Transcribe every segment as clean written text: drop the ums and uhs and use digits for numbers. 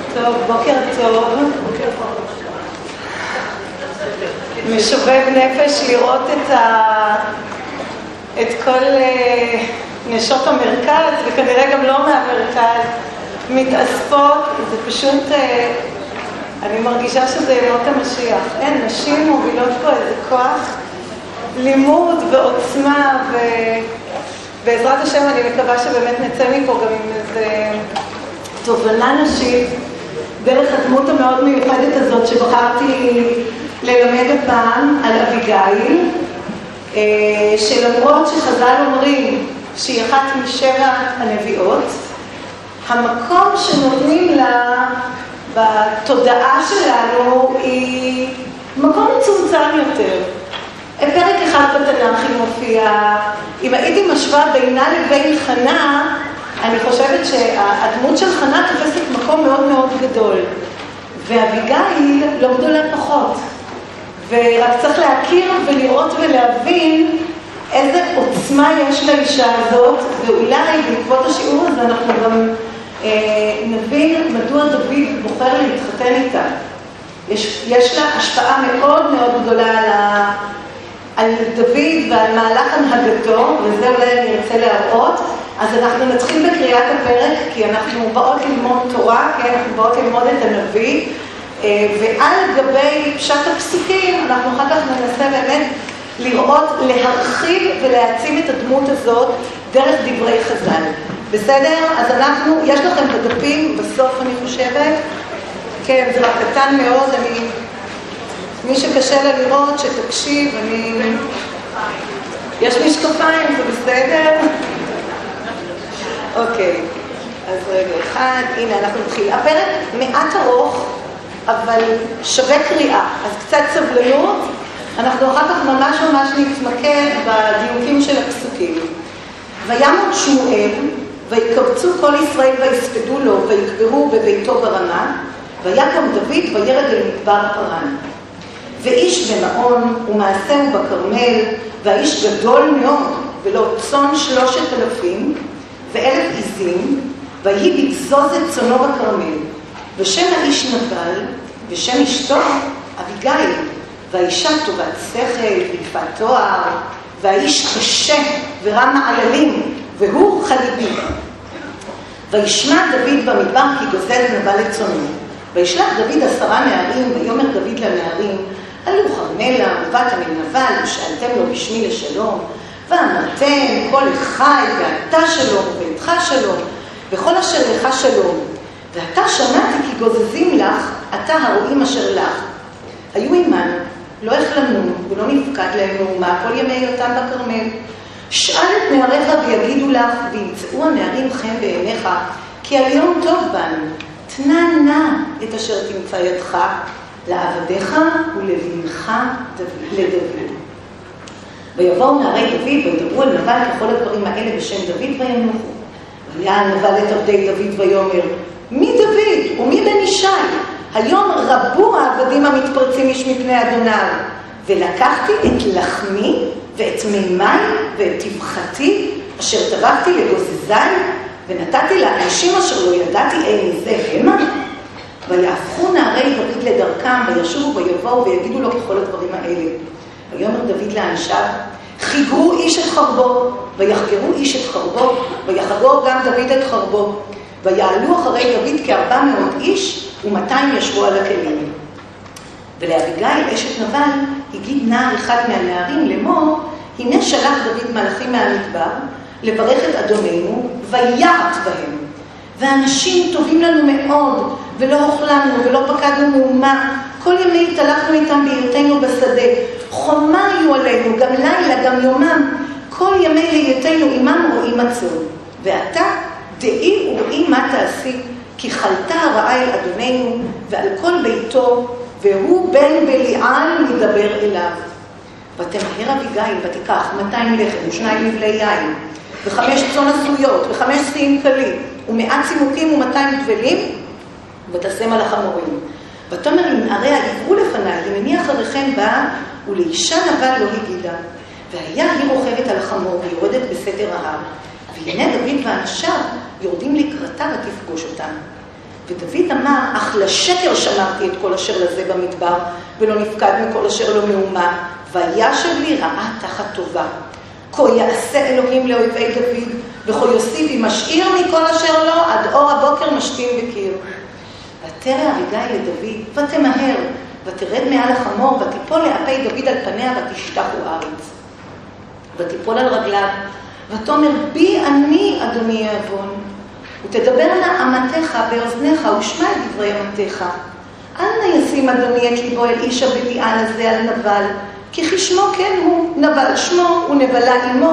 טוב, בוקר טוב. משובב נפש לראות את כל נשות המרכז, וכנראה גם לא מהמרכז, מתאספות. זה פשוט, אני מרגישה שזה ימות המשיח. אין, נשים מובילות פה איזה כוח לימוד ועוצמה, ובעזרת השם אני מקווה שבאמת נצא מפה גם עם איזה תובנה נשית דרך הדמות המאוד מיוחדת הזאת שבחרתי ללמד הפעם על אביגיל, שלמרות שחז"ל אומרים שהיא אחת משבע הנביאות, המקום שנותנים לה בתודעה שלנו היא מקום מצומצם יותר. פרק אחד בתנ"ך היא מופיעה. אם הייתי משווה בינה לבין חנה, אני חושבת שהדמות של חנה תופסת מקום מאוד מאוד גדול, ואביגיל לא גדולה פחות. ורק צריך להכיר ולראות ולהבין איזה עוצמה יש לאישה הזאת, ואולי בעקבות השיעור הזה אנחנו גם נבין מדוע דוד בוחר להתחתן איתה. יש לה השפעה מאוד מאוד גדולה על דוד ועל מהלך הנהגתו, וזה אולי אני ארצה להראות. אז אנחנו נתחיל בקריאת הפרק, כי אנחנו באות ללמוד תורה, כי אנחנו באות ללמוד את הנביא, ועל גבי פשט הפסוקים אנחנו אחר כך ננסה באמת לראות, להרחיב ולהעצים את הדמות הזאת דרך דברי חז"ל. בסדר? אז יש לכם בדפים בסוף אני חושבת, כן, זה רק קטן מאוד, מי שקשה לה לראות שתקשיב, יש משקפיים, זה בסדר? אוקיי, אז רגע אחד, הנה אנחנו נתחיל. הפרק מעט ארוך, אבל שווה קריאה, אז קצת סבלנות. אנחנו אחר כך ממש נתמקד בדיוקים של הפסוקים. וימות שמואל, ויקבצו כל ישראל ויספדו לו, ויקברו בביתו ברמה, ויקם דוד וירד אל מדבר פרן. ואיש במעון ומעשהו בכרמל, והאיש גדול מאוד, ולא צאן 3,000 ו1,000 עזים, ויהי בגזוז את צאנו בכרמל. ושם האיש נבל, ושם אשתו אביגיל, והאישה טובת שכל ויפת תואר, והאיש קשה ורם מעללים, והוא חליבי. וישמע דוד במדבר כי גוזל נבל את צאנו. וישלח דוד 10 נערים, ויאמר דוד לנערים, עלו חרמלה ובאתם אל נבל, ושאלתם לו בשמי לשלום, ואמרתם כל אחי ואתה שלום וביתך שלום, וכל אשר לך שלום. ואתה שמעתי כי גוזזים לך, אתה הרועים אשר לך. היו עמנו, לא החלמנו ולא נפקד להם מאומה כל ימי היותם בכרמל. שאל את נעריך ויגידו לך, וימצאו הנערים חן בעיניך, כי היום טוב בנו. תנה נא את אשר תמצא ידך, לעבדיך ולבנך לדוד. ויבואו נערי דוד וידברו על נבל ככל הדברים האלה בשם דוד וינוחו. והיה נבל את עבדי דוד ויאמר, מי דוד ומי בן ישי? היום רבו העבדים המתפרצים איש מפני אדוניו. ולקחתי את לחמי ואת מימי ואת טבחתי אשר טבחתי לגוזזי, ונתתי לאנשים אשר לא ידעתי אין מזה המה. ויהפכו נערי דוד לדרכם, וישובו ויבואו ויגידו לו ככל הדברים האלה. ויאמר דוד לאנשיו, חיגרו איש את חרבו, ויחגרו איש את חרבו, ויחגור גם דוד את חרבו. ויעלו אחרי דוד 400 איש, ו200 ישבו על הכלים. ולאביגיל אשת נבל הגיד נער אחד מהנערים לאמור, הנה שלח דוד מלאכים מהמדבר, לברך את אדוננו, ויעט בהם. ואנשים טובים לנו מאוד, ולא אוכלנו ולא פקדנו מאומה, כל ימי התהלכנו איתם בהיותנו בשדה. חומה היו עלינו, גם לילה, גם יומם, כל ימי היותנו עמם רואים הצאן. ואתה דעי וראי מה תעשי, כי חלתה הרעה אל אדוננו ועל כל ביתו, והוא בן בליעל מדבר אליו. ותמהר אביגיל ותיקח 200 לחם ו2 נבלי יין, ו5 צאן עשויות, ו5 שיאים קלים, ומעט צימוקים ו200 דבלים, ותשם על החמורים. ותאמר לנעריה, עברו לפניי, הנני אחריכם באה, ולאישה נבל לא הגידה. והיה היא רוכבת על החמור ויורדת בסתר ההר. והנה דוד ואנשיו יורדים לקראתה ותפגוש אותם. ודוד אמר, אך לשקר שמרתי את כל אשר לזה במדבר, ולא נפקד מכל אשר לא מאומה, וישב לי רעה תחת טובה. כה יעשה אלוהים לאויבי דוד, וכה יוסיף אם משאיר מכל אשר לו, עד אור הבוקר משתין בקיר. ותרא אביגיל לדוד, ותמהר, ותרד מעל החמור, ותיפול לאפי דוד על פניה, ותשתחו ארץ. ותיפול על רגליו, ותאמר בי אני אדוני יעוון, ותדברנה אמתך באוזניך, ושמע את דברי אמתך. אל נא ישים אדוני את ליבו אל איש הבליעל הזה על נבל, כי כשמו כן הוא, נבל שמו ונבלה עמו.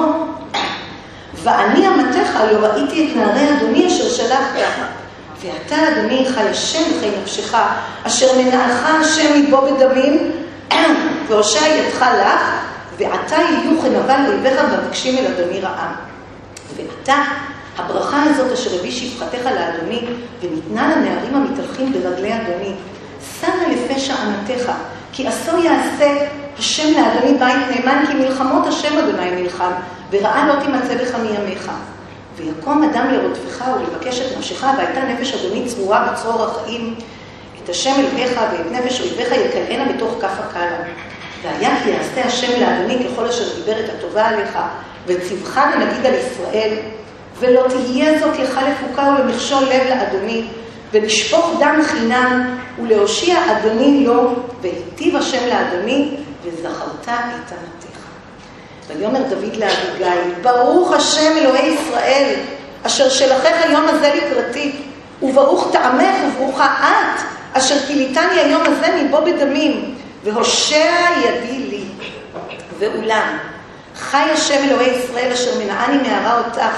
ואני אמתך לא ראיתי את נערי אדוני אשר שלחת. ואתה אדוני חי השם חי נפשך, אשר מנעך השם מבו בדמים, והושע ידך לך, ועתה יהיו כנבל אויביך מבקשים אל אדוני רעה. ועתה הברכה הזאת אשר הביא שפחתך לאדוני, וניתנה לנערים המתהלכים ברגלי אדוני, שמה לפשע אמתך, כי עשו יעשה השם לאדוני בית נאמן, כי מלחמות השם אדוני מלחם, ורעה לא תימצא בך מימיך. ויקום אדם לרודפך ולבקש את נפשך, והייתה נפש אדוני צרורה בצרור החיים, את השם אלוהיך ואת נפש אויביך יקלענה בתוך כף הקלה. והיה כי יעשה השם לאדוני ככל אשר דיבר את הטובה עליך, וציווך לנגיד על ישראל, ולא תהיה זאת לך לפוקה ולמכשול לב לאדוני, ולשפוך דם חינם, ולהושיע אדוני לו, והיטיב השם לאדוני, וזכרת את אמתך. ויאמר דוד לאביגיל, ברוך השם אלוהי ישראל, אשר שלחך היום הזה לקראתי, וברוך טעמך וברוכה את, אשר קיליתני היום הזה מבו בדמים, והושע ידי לי. ואולם, חי השם אלוהי ישראל, אשר מנעני מהרה אותך,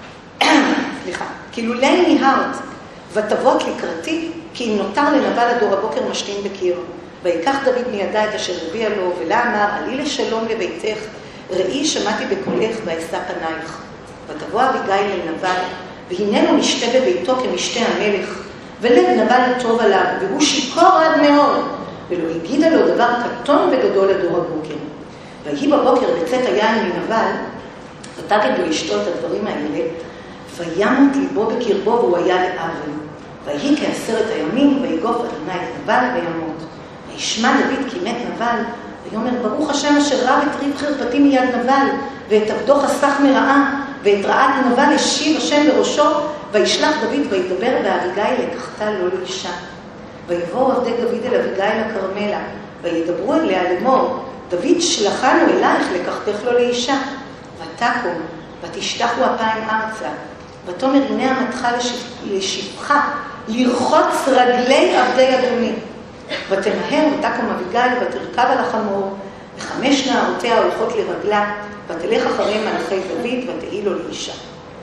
סליחה, כילולי ניהרת, ותבות לקראתי, כי אם נותר לנבל הדור הבוקר משתין בקיר. ויקח דוד מידה את אשר הביאה לו, ולה אמר, עלי לשלום לביתך, ראי שמעתי בקולך ואשא פנייך. ותבוא אביגיל לנבל, והננו משתה בביתו כמשתה המלך, ולב נבל טוב עליו, והוא שיכור עד מאוד, ולא הגידה לו דבר קטון וגדול לדור הבוקר. ויהי בבוקר בצאת היין מנבל, ותגד לאשתו את הדברים האלה, וימות ליבו בקרבו והוא היה לעוול. ויהי כ10 הימים, ויגוף אדוני את נבל וימות. וישמע דוד כי מת נבל, ויאמר ברוך השם אשר רב את ריב חרפתי מיד נבל, ואת עבדו חסך מרעה, ואת רעת נבל השיב השם בראשו, וישלח דוד וידבר באביגיל לקחתה לו לאישה. ויבואו עבדי דוד אל אביגיל הכרמלה, וידברו אליה לאמור, דוד שלחנו אלייך לקחתך לו לאישה. ותקום, ותשתחו אפיים ארצה, ותאמר הנה אמתך לשפחה, לרחוץ רגלי עבדי אדוני. ותמהר ותקום אביגיל ותרכב על החמור, ו5 נערותיה הולכות לרגלה, ותלך אחריהם מלאכי דוד ותהי לו לאישה.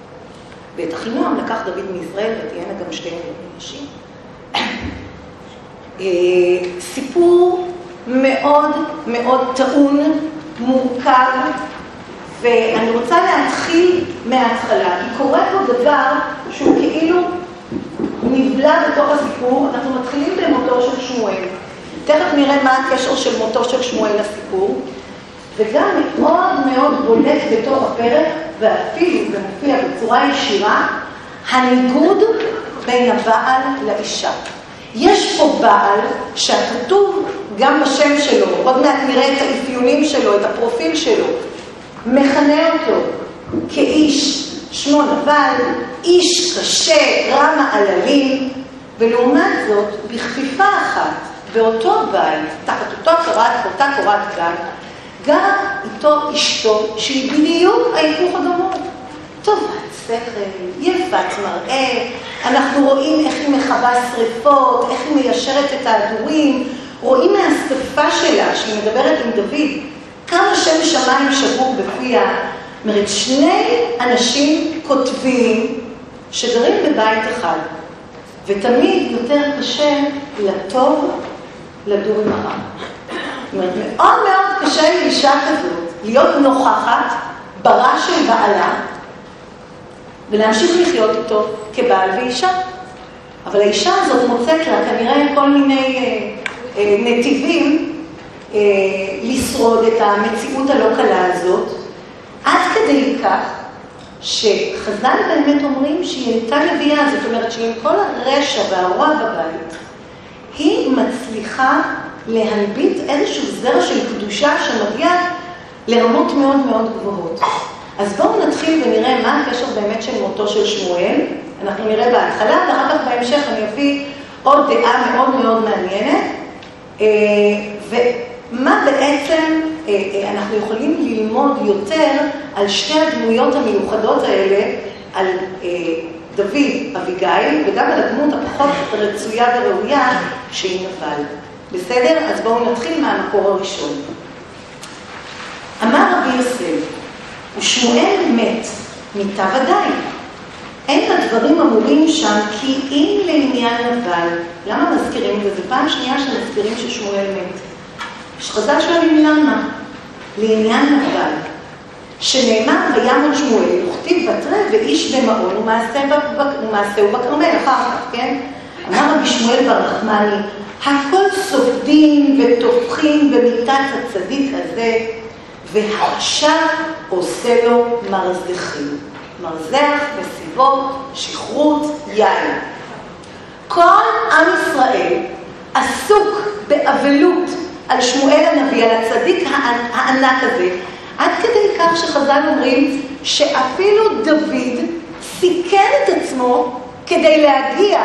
ואת אחינועם לקח דוד מישראל, ותהיינה גם שתי נשים. סיפור מאוד מאוד טעון, מורכב, ואני רוצה להתחיל מההתחלה. כי קורה פה דבר שהוא כאילו נבלע בתוך הסיפור. אנחנו מתחילים במותו של שמואל. תכף נראה מה הקשר של מותו של שמואל לסיפור. וגם מאוד מאוד בולט בתוך הפרק, ואפילו זה מופיע בצורה ישירה, הניגוד בין הבעל לאישה. יש פה בעל שהכתוב גם בשם שלו, עוד מעט נראה את האפיונים שלו, את הפרופיל שלו, מכנה אותו כאיש, שמו נבל, איש קשה, רע מעללים, ולעומת זאת, בכפיפה אחת, באותו בית, תחת אותה קורת גג, גם איתו אשתו, שהיא בדיוק ההיפוך הגמור. טובת שכל, יפת מראה, אנחנו רואים איך היא מכבה שריפות, איך היא מיישרת את ההדורים, רואים מהשפה שלה, שהיא מדברת עם דוד, כמה שם שמיים שבור בפיה. זאת אומרת, שני אנשים כותבים שגרים בבית אחד, ותמיד יותר קשה לטוב לדור עם הרע. זאת אומרת, מאוד מאוד קשה לאישה כזאת להיות נוכחת ברע של בעלה, ולהמשיך לחיות איתו כבעל ואישה. אבל האישה הזאת מוצאת לה כנראה כל מיני נתיבים לשרוד את המציאות הלא קלה הזאת, עד כדי כך שחז"ל באמת אומרים שהיא הייתה נביאה, זאת אומרת שעם כל הרשע והרוע בבית, היא מצליחה להנביט איזשהו זרע של קדושה שמגיע לרמות מאוד מאוד גבוהות. אז בואו נתחיל ונראה מה הקשר באמת של מותו של שמואל. אנחנו נראה בהתחלה, ואחר כך בהמשך אני אביא עוד דעה מאוד מאוד מעניינת. ומה בעצם אנחנו יכולים ללמוד יותר על שתי הדמויות המיוחדות האלה, על דוד, אביגיל, וגם על הדמות הפחות רצויה וראויה שהיא נבל. בסדר? אז בואו נתחיל מהמקור הראשון. אמר רבי יוסף, ושמואל מת, מיתה ודאי. אין הדברים אמורים שם כי אם לעניין נבל. למה מזכירים? וזה פעם שנייה שמזכירים ששמואל מת. שחז"ל שואלים למה? לעניין נבל. שנאמר וימות שמואל, וכתיב בתרי ואיש במעון ומעשהו בכרמל. אחר כך, כן? אמר רבי שמואל בר נחמני, הכל סופדים וטופחים במיטת הצדיק הזה, והרשע עושה לו מרזחים. מרזח, מסיבות, שכרות, יין. כל עם ישראל עסוק באבלות על שמואל הנביא, על הצדיק הענק הזה, עד כדי כך שחז"ל אומרים שאפילו דוד סיכן את עצמו כדי להגיע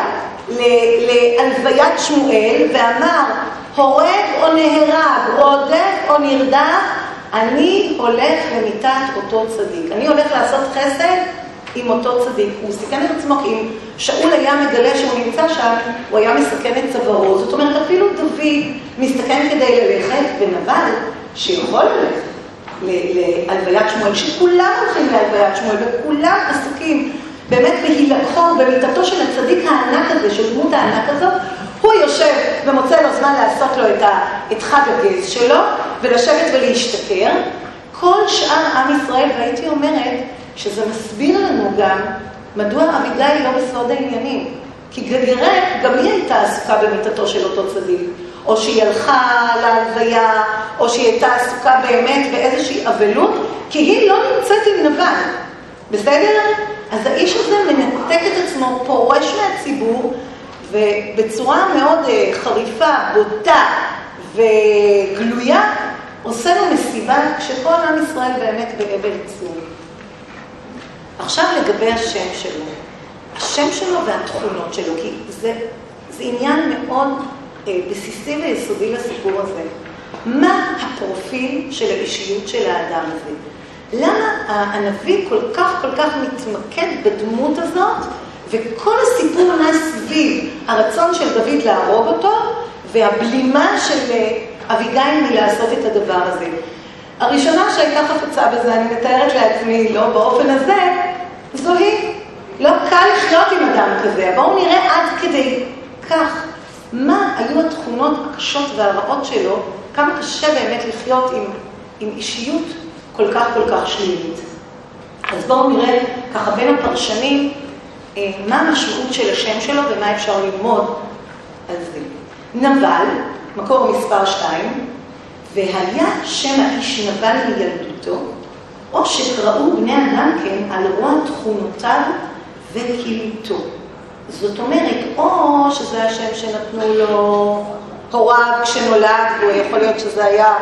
להלוויית שמואל ואמר, הורג או נהרג, רודף או נרדף, אני הולך למיטת אותו צדיק. אני הולך לעשות חסד עם אותו צדיק. הוא סיכן את עצמו, כי אם שאול היה מגלה שהוא נמצא שם, הוא היה מסכן את צווארו. זאת אומרת, אפילו דוד מסתכן כדי ללכת, ונבל שיכול ללכת להלוויית שמואל, שכולם הולכים להלוויית שמואל, וכולם עסוקים באמת בהילקחו במיטתו של הצדיק הענק הזה, של דמות הענק הזאת, הוא יושב ומוצא לו זמן לעשות לו את חג הגז שלו, ולשבת ולהשתכר. כל שאר עם ישראל, והייתי אומרת שזה מסביר לנו גם מדוע אביגיל לא בסוד העניינים. כי כנראה גם היא הייתה עסוקה במיטתו של אותו צדיק, או שהיא הלכה להלוויה, או שהיא הייתה עסוקה באמת באיזושהי אבלות, כי היא לא נמצאת עם נבל. בסדר? אז האיש הזה מנתק את עצמו, פורש מהציבור, ובצורה מאוד חריפה, בוטה וגלויה, עושה לו מסיבה כשכל עם ישראל באמת באבל עצום. עכשיו לגבי השם שלו. השם שלו והתכונות שלו, כי זה עניין מאוד בסיסי ויסודי לסיפור הזה. מה הפרופיל של האישיות של האדם הזה? למה הנביא כל כך מתמקד בדמות הזאת, וכל הסיפור נע סביב הרצון של דוד להרוג אותו, והבלימה של אביגיל מלעשות את הדבר הזה. הראשונה שהייתה חפצה בזה, אני מתארת לעצמי, לא באופן הזה, זו היא. לא קל לחיות עם אדם כזה. בואו נראה עד כדי כך מה היו התכונות הקשות והרעות שלו, כמה קשה באמת לחיות עם אישיות כל כך שלילית. אז בואו נראה ככה בין הפרשנים מה המשמעות של השם שלו ומה אפשר ללמוד על זה. נבל, מקור מספר 2, והיה שם האיש נבל מילדותו, או שקראו בני אדם כן על רוע תכונותיו וקילותו. זאת אומרת, או שזה השם שנתנו לו הוריו כשנולד, ויכול להיות שזה היה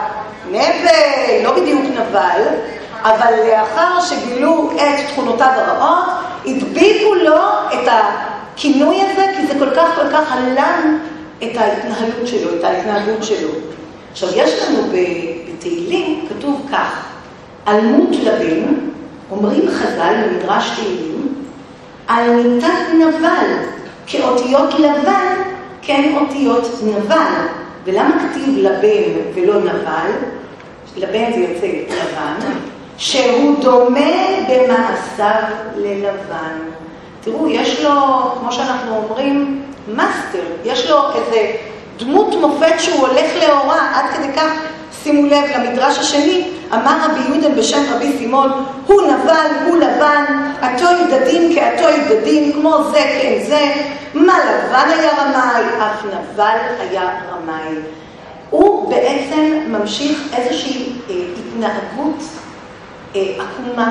נבל, לא בדיוק נבל, אבל לאחר שגילו את תכונותיו הרעות, הדביקו לו את הכינוי הזה, כי זה כל כך הלם את ההתנהלות שלו, את ההתנהגות שלו. עכשיו, יש לנו בתהילים, כתוב כך, אלמות לבן, אומרים חז"ל במדרש תהילים, על מיטת נבל, כאותיות לבן, כן אותיות נבל. ולמה כתיב לבן ולא נבל? לבן זה יוצא לבן, שהוא דומה במעשיו ללבן. תראו, יש לו, כמו שאנחנו אומרים, מאסטר, יש לו איזה דמות מופת שהוא הולך לאורה, עד כדי כך, שימו לב למדרש השני, אמר רבי יהודה בשם רבי סימון, הוא נבל, הוא לבן, עתו ידדים כעתו ידדים, כמו זה כן זה, מה לבן היה רמאי, אף נבל היה רמאי. הוא בעצם ממשיך איזושהי התנהגות עקומה,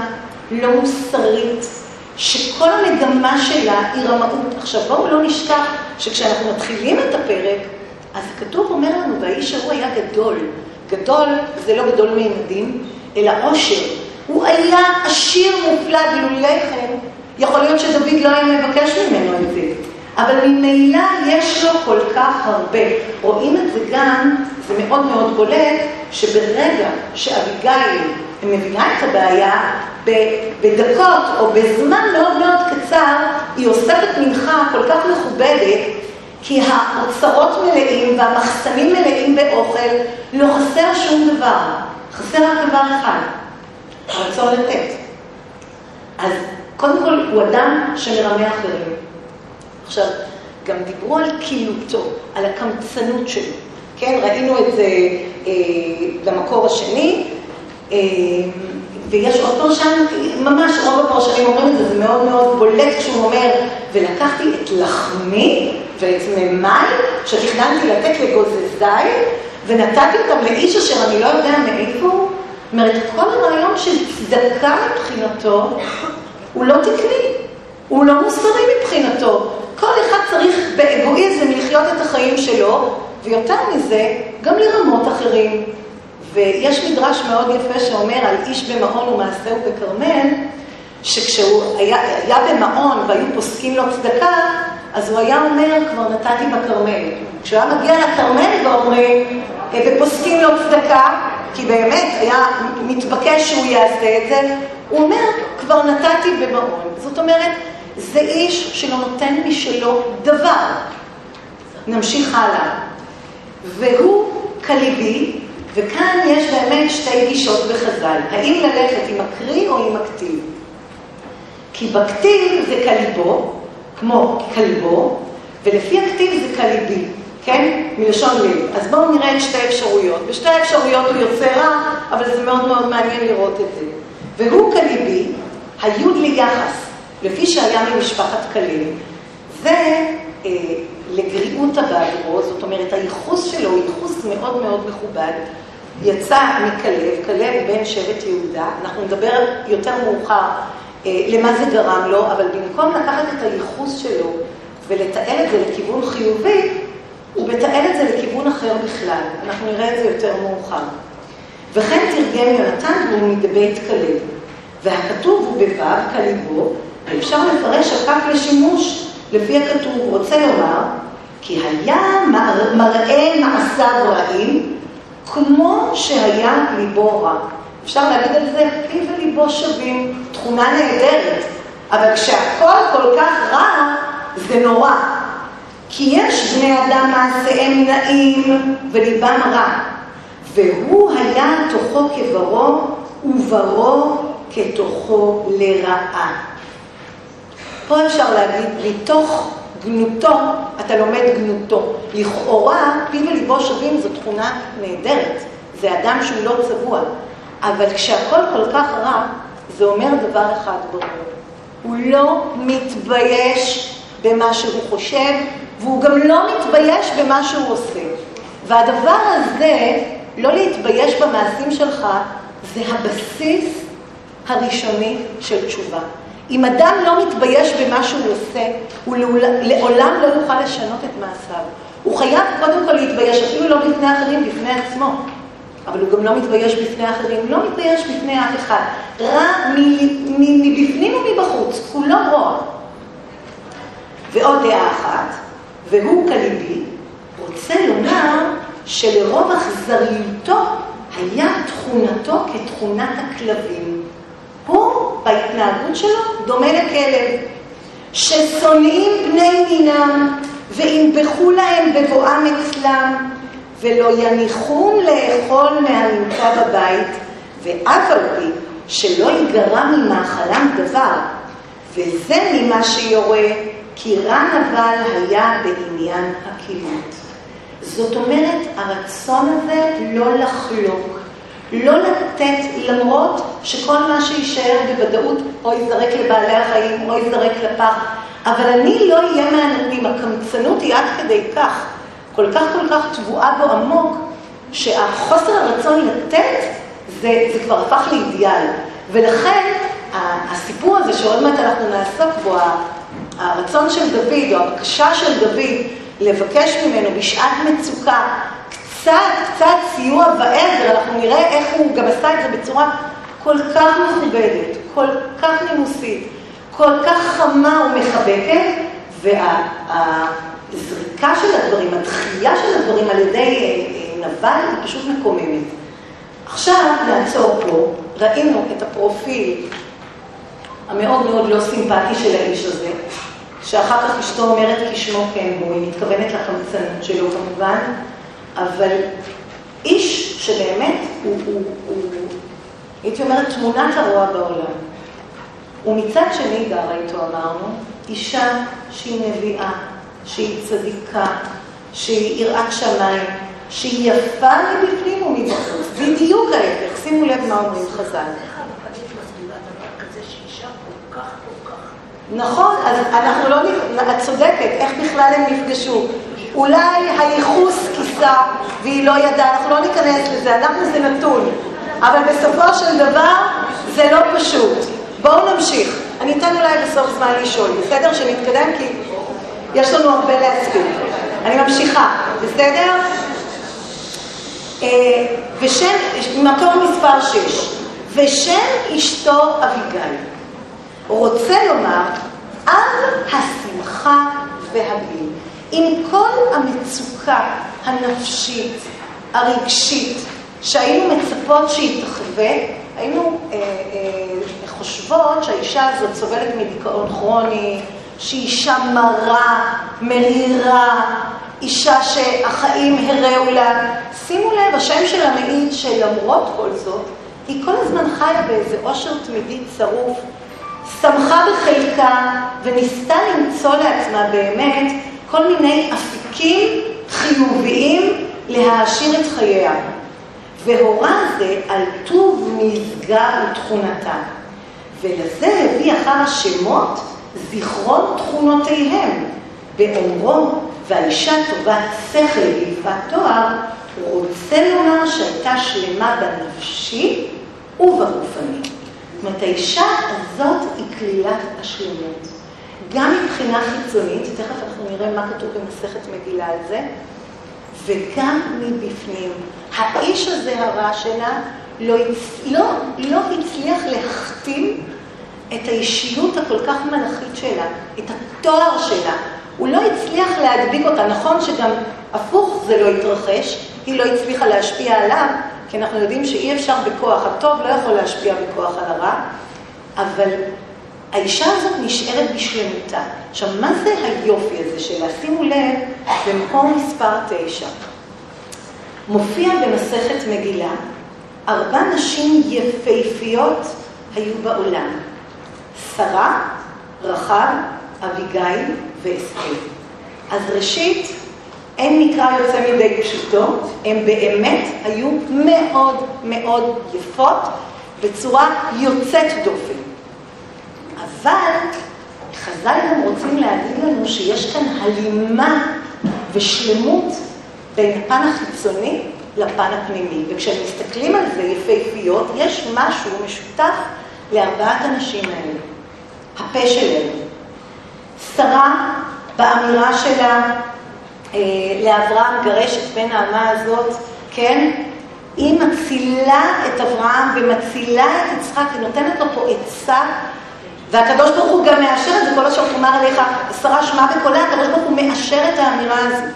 לא מוסרית, שכל המגמה שלה היא רמאות. עכשיו בואו לא נשכח שכשאנחנו מתחילים את הפרק, אז הכתוב אומר לנו, והאיש ההוא היה גדול. גדול זה לא גדול מימדים, אלא עושר. הוא היה עשיר מופלג לולכם. יכול להיות שדוד לא היה מבקש ממנו את זה. אבל ממילא יש לו כל כך הרבה. רואים את זה גם, זה מאוד מאוד בולט, שברגע שאביגיל מבינה את הבעיה, בדקות או בזמן מאוד מאוד קצר, היא אוספת מנחה כל כך מכובדת, כי האוצרות מלאים והמחסנים מלאים באוכל, לא חסר שום דבר. חסר רק דבר אחד, הרצון לתת. אז קודם כל הוא אדם שמרמה אחרים. עכשיו, גם דיברו על קילותו, על הקמצנות שלו. כן, ראינו את זה למקור השני, ויש עוד פרשן, ממש רוב הפרשנים אומרים את זה, זה מאוד מאוד בולט כשהוא אומר, ולקחתי את לחמי ואת מימי שתכננתי לתת לגוזזי, ונתתי אותם לאיש אשר אני לא יודע מאיפה. זאת אומרת, כל הרעיון של צדקה מבחינתו, הוא לא תקני, הוא לא מוסרי מבחינתו. כל אחד צריך באגואיזם לחיות את החיים שלו, ויותר מזה, גם לרמות אחרים. ויש מדרש מאוד יפה שאומר על איש במעון ומעשהו בכרמל, שכשהוא היה במעון והיו פוסקים לו צדקה, אז הוא היה אומר, כבר נתתי בכרמל. כשהוא היה מגיע לכרמל ואומרים, ופוסקים לו צדקה, כי באמת היה מתבקש שהוא יעשה את זה, הוא אומר, כבר נתתי במעון. זאת אומרת, זה איש שלא נותן משלו דבר. נמשיך הלאה. והוא קליבי, וכאן יש באמת שתי גישות בחז"ל. האם ללכת עם הקריא או עם הכתיב? כי בכתיב זה קליבו, כמו כלבו, ולפי הכתיב זה קליבי, כן? מלשון לב. אז בואו נראה את שתי אפשרויות. בשתי אפשרויות הוא יוצא רע, אבל זה מאוד מאוד מעניין לראות את זה. והוא קליבי, היוד ליחס, לפי שהיה ממשפחת כליב, זה לגריעות הבעברו, זאת אומרת, הייחוס שלו הוא ייחוס מאוד מאוד מכובד, יצא מכלב, כלב בן שבט יהודה, אנחנו נדבר יותר מאוחר למה זה גרם לו, אבל במקום לקחת את הייחוס שלו ולתאר את זה לכיוון חיובי, הוא מתאר את זה לכיוון אחר בכלל, אנחנו נראה את זה יותר מאוחר. וכן תרגם יונתן הוא מבית כלב, והכתוב הוא בבב כליבו, ואפשר לפרש הכף לשימוש לפי הכתוב, רוצה לומר, כי היה מראה מעשיו רעים, כמו שהיה ליבו רע. אפשר להגיד על זה, פיו וליבו שווים, תכונה נהדרת, אבל כשהכל כל כך רע, זה נורא. כי יש בני אדם מעשיהם נעים וליבם רע, והוא היה תוכו כברו וברו כתוכו לרעה. פה אפשר להגיד, מתוך גנותו, אתה לומד גנותו. לכאורה, פיו וליבו שווים זו תכונה נהדרת. זה אדם שהוא לא צבוע. אבל כשהכל כל כך רע, זה אומר דבר אחד ברור. הוא לא מתבייש במה שהוא חושב, והוא גם לא מתבייש במה שהוא עושה. והדבר הזה, לא להתבייש במעשים שלך, זה הבסיס הראשוני של תשובה. אם אדם לא מתבייש במה שהוא עושה, הוא לעולם לא יוכל לשנות את מעשיו. הוא חייב קודם כל להתבייש, אפילו לא בפני אחרים, בפני עצמו. אבל הוא גם לא מתבייש בפני אחרים, לא מתבייש בפני אף אחד. רע מבפנים ומבחוץ, כולו רוע. ועוד דעה אחת, והוא כליבי, רוצה לומר שלרוב אכזריותו היה תכונתו כתכונת הכלבים. הוא, בהתנהגות שלו, דומה לכלב, ששונאים בני מינם, וינבחו להם בבואם אצלם, ולא יניחום לאכול מהנמצא בבית, ואף על פי שלא ייגרע ממאכלם דבר, וזה ממה שיורה, כי רע אבל היה בעניין הקילות. זאת אומרת, הרצון הזה לא לחלוק, לא לתת, למרות שכל מה שישאר בוודאות או יזרק לבעלי החיים או יזרק לפח, אבל אני לא אהיה מהנותנים. הקמצנות היא עד כדי כך, כל כך תבואה בו עמוק, שהחוסר הרצון לתת זה כבר הפך לאידיאל. ולכן הסיפור הזה שעוד מעט אנחנו נעסוק בו, הרצון של דוד, או הבקשה של דוד, לבקש ממנו בשעת מצוקה, קצת סיוע בעזר, אנחנו נראה איך הוא גם עשה את זה בצורה כל כך מכובדת, כל כך נימוסית, כל כך חמה ומחבקת, והזריקה של הדברים, הדחייה של הדברים על ידי נבל היא פשוט מקוממת. עכשיו נעצור פה, ראינו את הפרופיל המאוד מאוד לא סימפטי של האיש הזה, שאחר כך אשתו אומרת כשמו כן הוא, היא מתכוונת לחמצנות שלו כמובן, אבל איש שבאמת הוא הייתי אומרת תמונת הרוע בעולם. ומצד שני גרה איתו אמרנו, אישה שהיא נביאה, שהיא צדיקה, שהיא יראת שמיים, שהיא יפה מבפנים ומבחוץ, בדיוק ההפך, שימו לב מה אומרים חז"ל. נכון, אז אנחנו לא, את צודקת, איך בכלל הם נפגשו? אולי הייחוס כיסה והיא לא ידעה, אנחנו לא ניכנס לזה, אנחנו זה נתון. אבל בסופו של דבר זה לא פשוט. בואו נמשיך. אני אתן אולי בסוף זמן לשאול, בסדר? שנתקדם כי יש לנו הרבה להספיק. אני ממשיכה, בסדר? ושם, מקור מספר 6, ושם אשתו אביגיל. רוצה לומר, על השמחה והגיל. עם כל המצוקה הנפשית, הרגשית, שהיינו מצפות שהיא תחווה, היינו חושבות שהאישה הזאת סובלת מדיכאון כרוני, שהיא אישה מרה, מרירה, אישה שהחיים הראו לה. שימו לב, השם שלה מעיד שלמרות כל זאת, היא כל הזמן חיה באיזה עושר תמידי צרוף, שמחה בחלקה וניסתה למצוא לעצמה באמת כל מיני אפיקים חיוביים להעשיר את חייה. והורה זה על טוב מזגה ותכונתה. ולזה הביא אחר השמות זיכרון תכונותיהם. באומרו, והאישה טובת שכל ויפת תואר, רוצה לומר שהייתה שלמה בנפשי ובגופני. זאת אומרת, האישה הזאת היא כלילת השלמות. גם מבחינה חיצונית, תכף אנחנו נראה מה כתוב במסכת מגילה על זה, וגם מבפנים. האיש הזה הרע שלה לא הצליח להחתים את האישיות הכל כך מלאכית שלה, את התואר שלה. הוא לא הצליח להדביק אותה. נכון שגם הפוך זה לא התרחש, היא לא הצליחה להשפיע עליו, כי אנחנו יודעים שאי אפשר בכוח, הטוב לא יכול להשפיע בכוח על הרע, אבל האישה הזאת נשארת בשלמותה. עכשיו, מה זה היופי הזה שלה? שימו לב, במקום מספר 9. מופיע במסכת מגילה, 4 נשים יפהפיות היו בעולם. שרה, רחב, אביגיל ואסתר. אז ראשית, אין מקרא יוצא מידי פשוטו, הן באמת היו מאוד מאוד יפות, בצורה יוצאת דופן. אבל חז"ל גם רוצים להגיד לנו שיש כאן הלימה ושלמות בין הפן החיצוני לפן הפנימי. וכשמסתכלים על זה יפהפיות, יש משהו משותף ל4 הנשים האלה. הפה שלהם. שרה באמירה שלה לאברהם גרש את בן האמה הזאת, כן? היא מצילה את אברהם ומצילה את יצחק, היא נותנת לו פה עצה, והקדוש ברוך הוא גם מאשר את זה, כל אשר תאמר אליך, שרה שמע בקולה, הקדוש ברוך הוא מאשר את האמירה הזאת.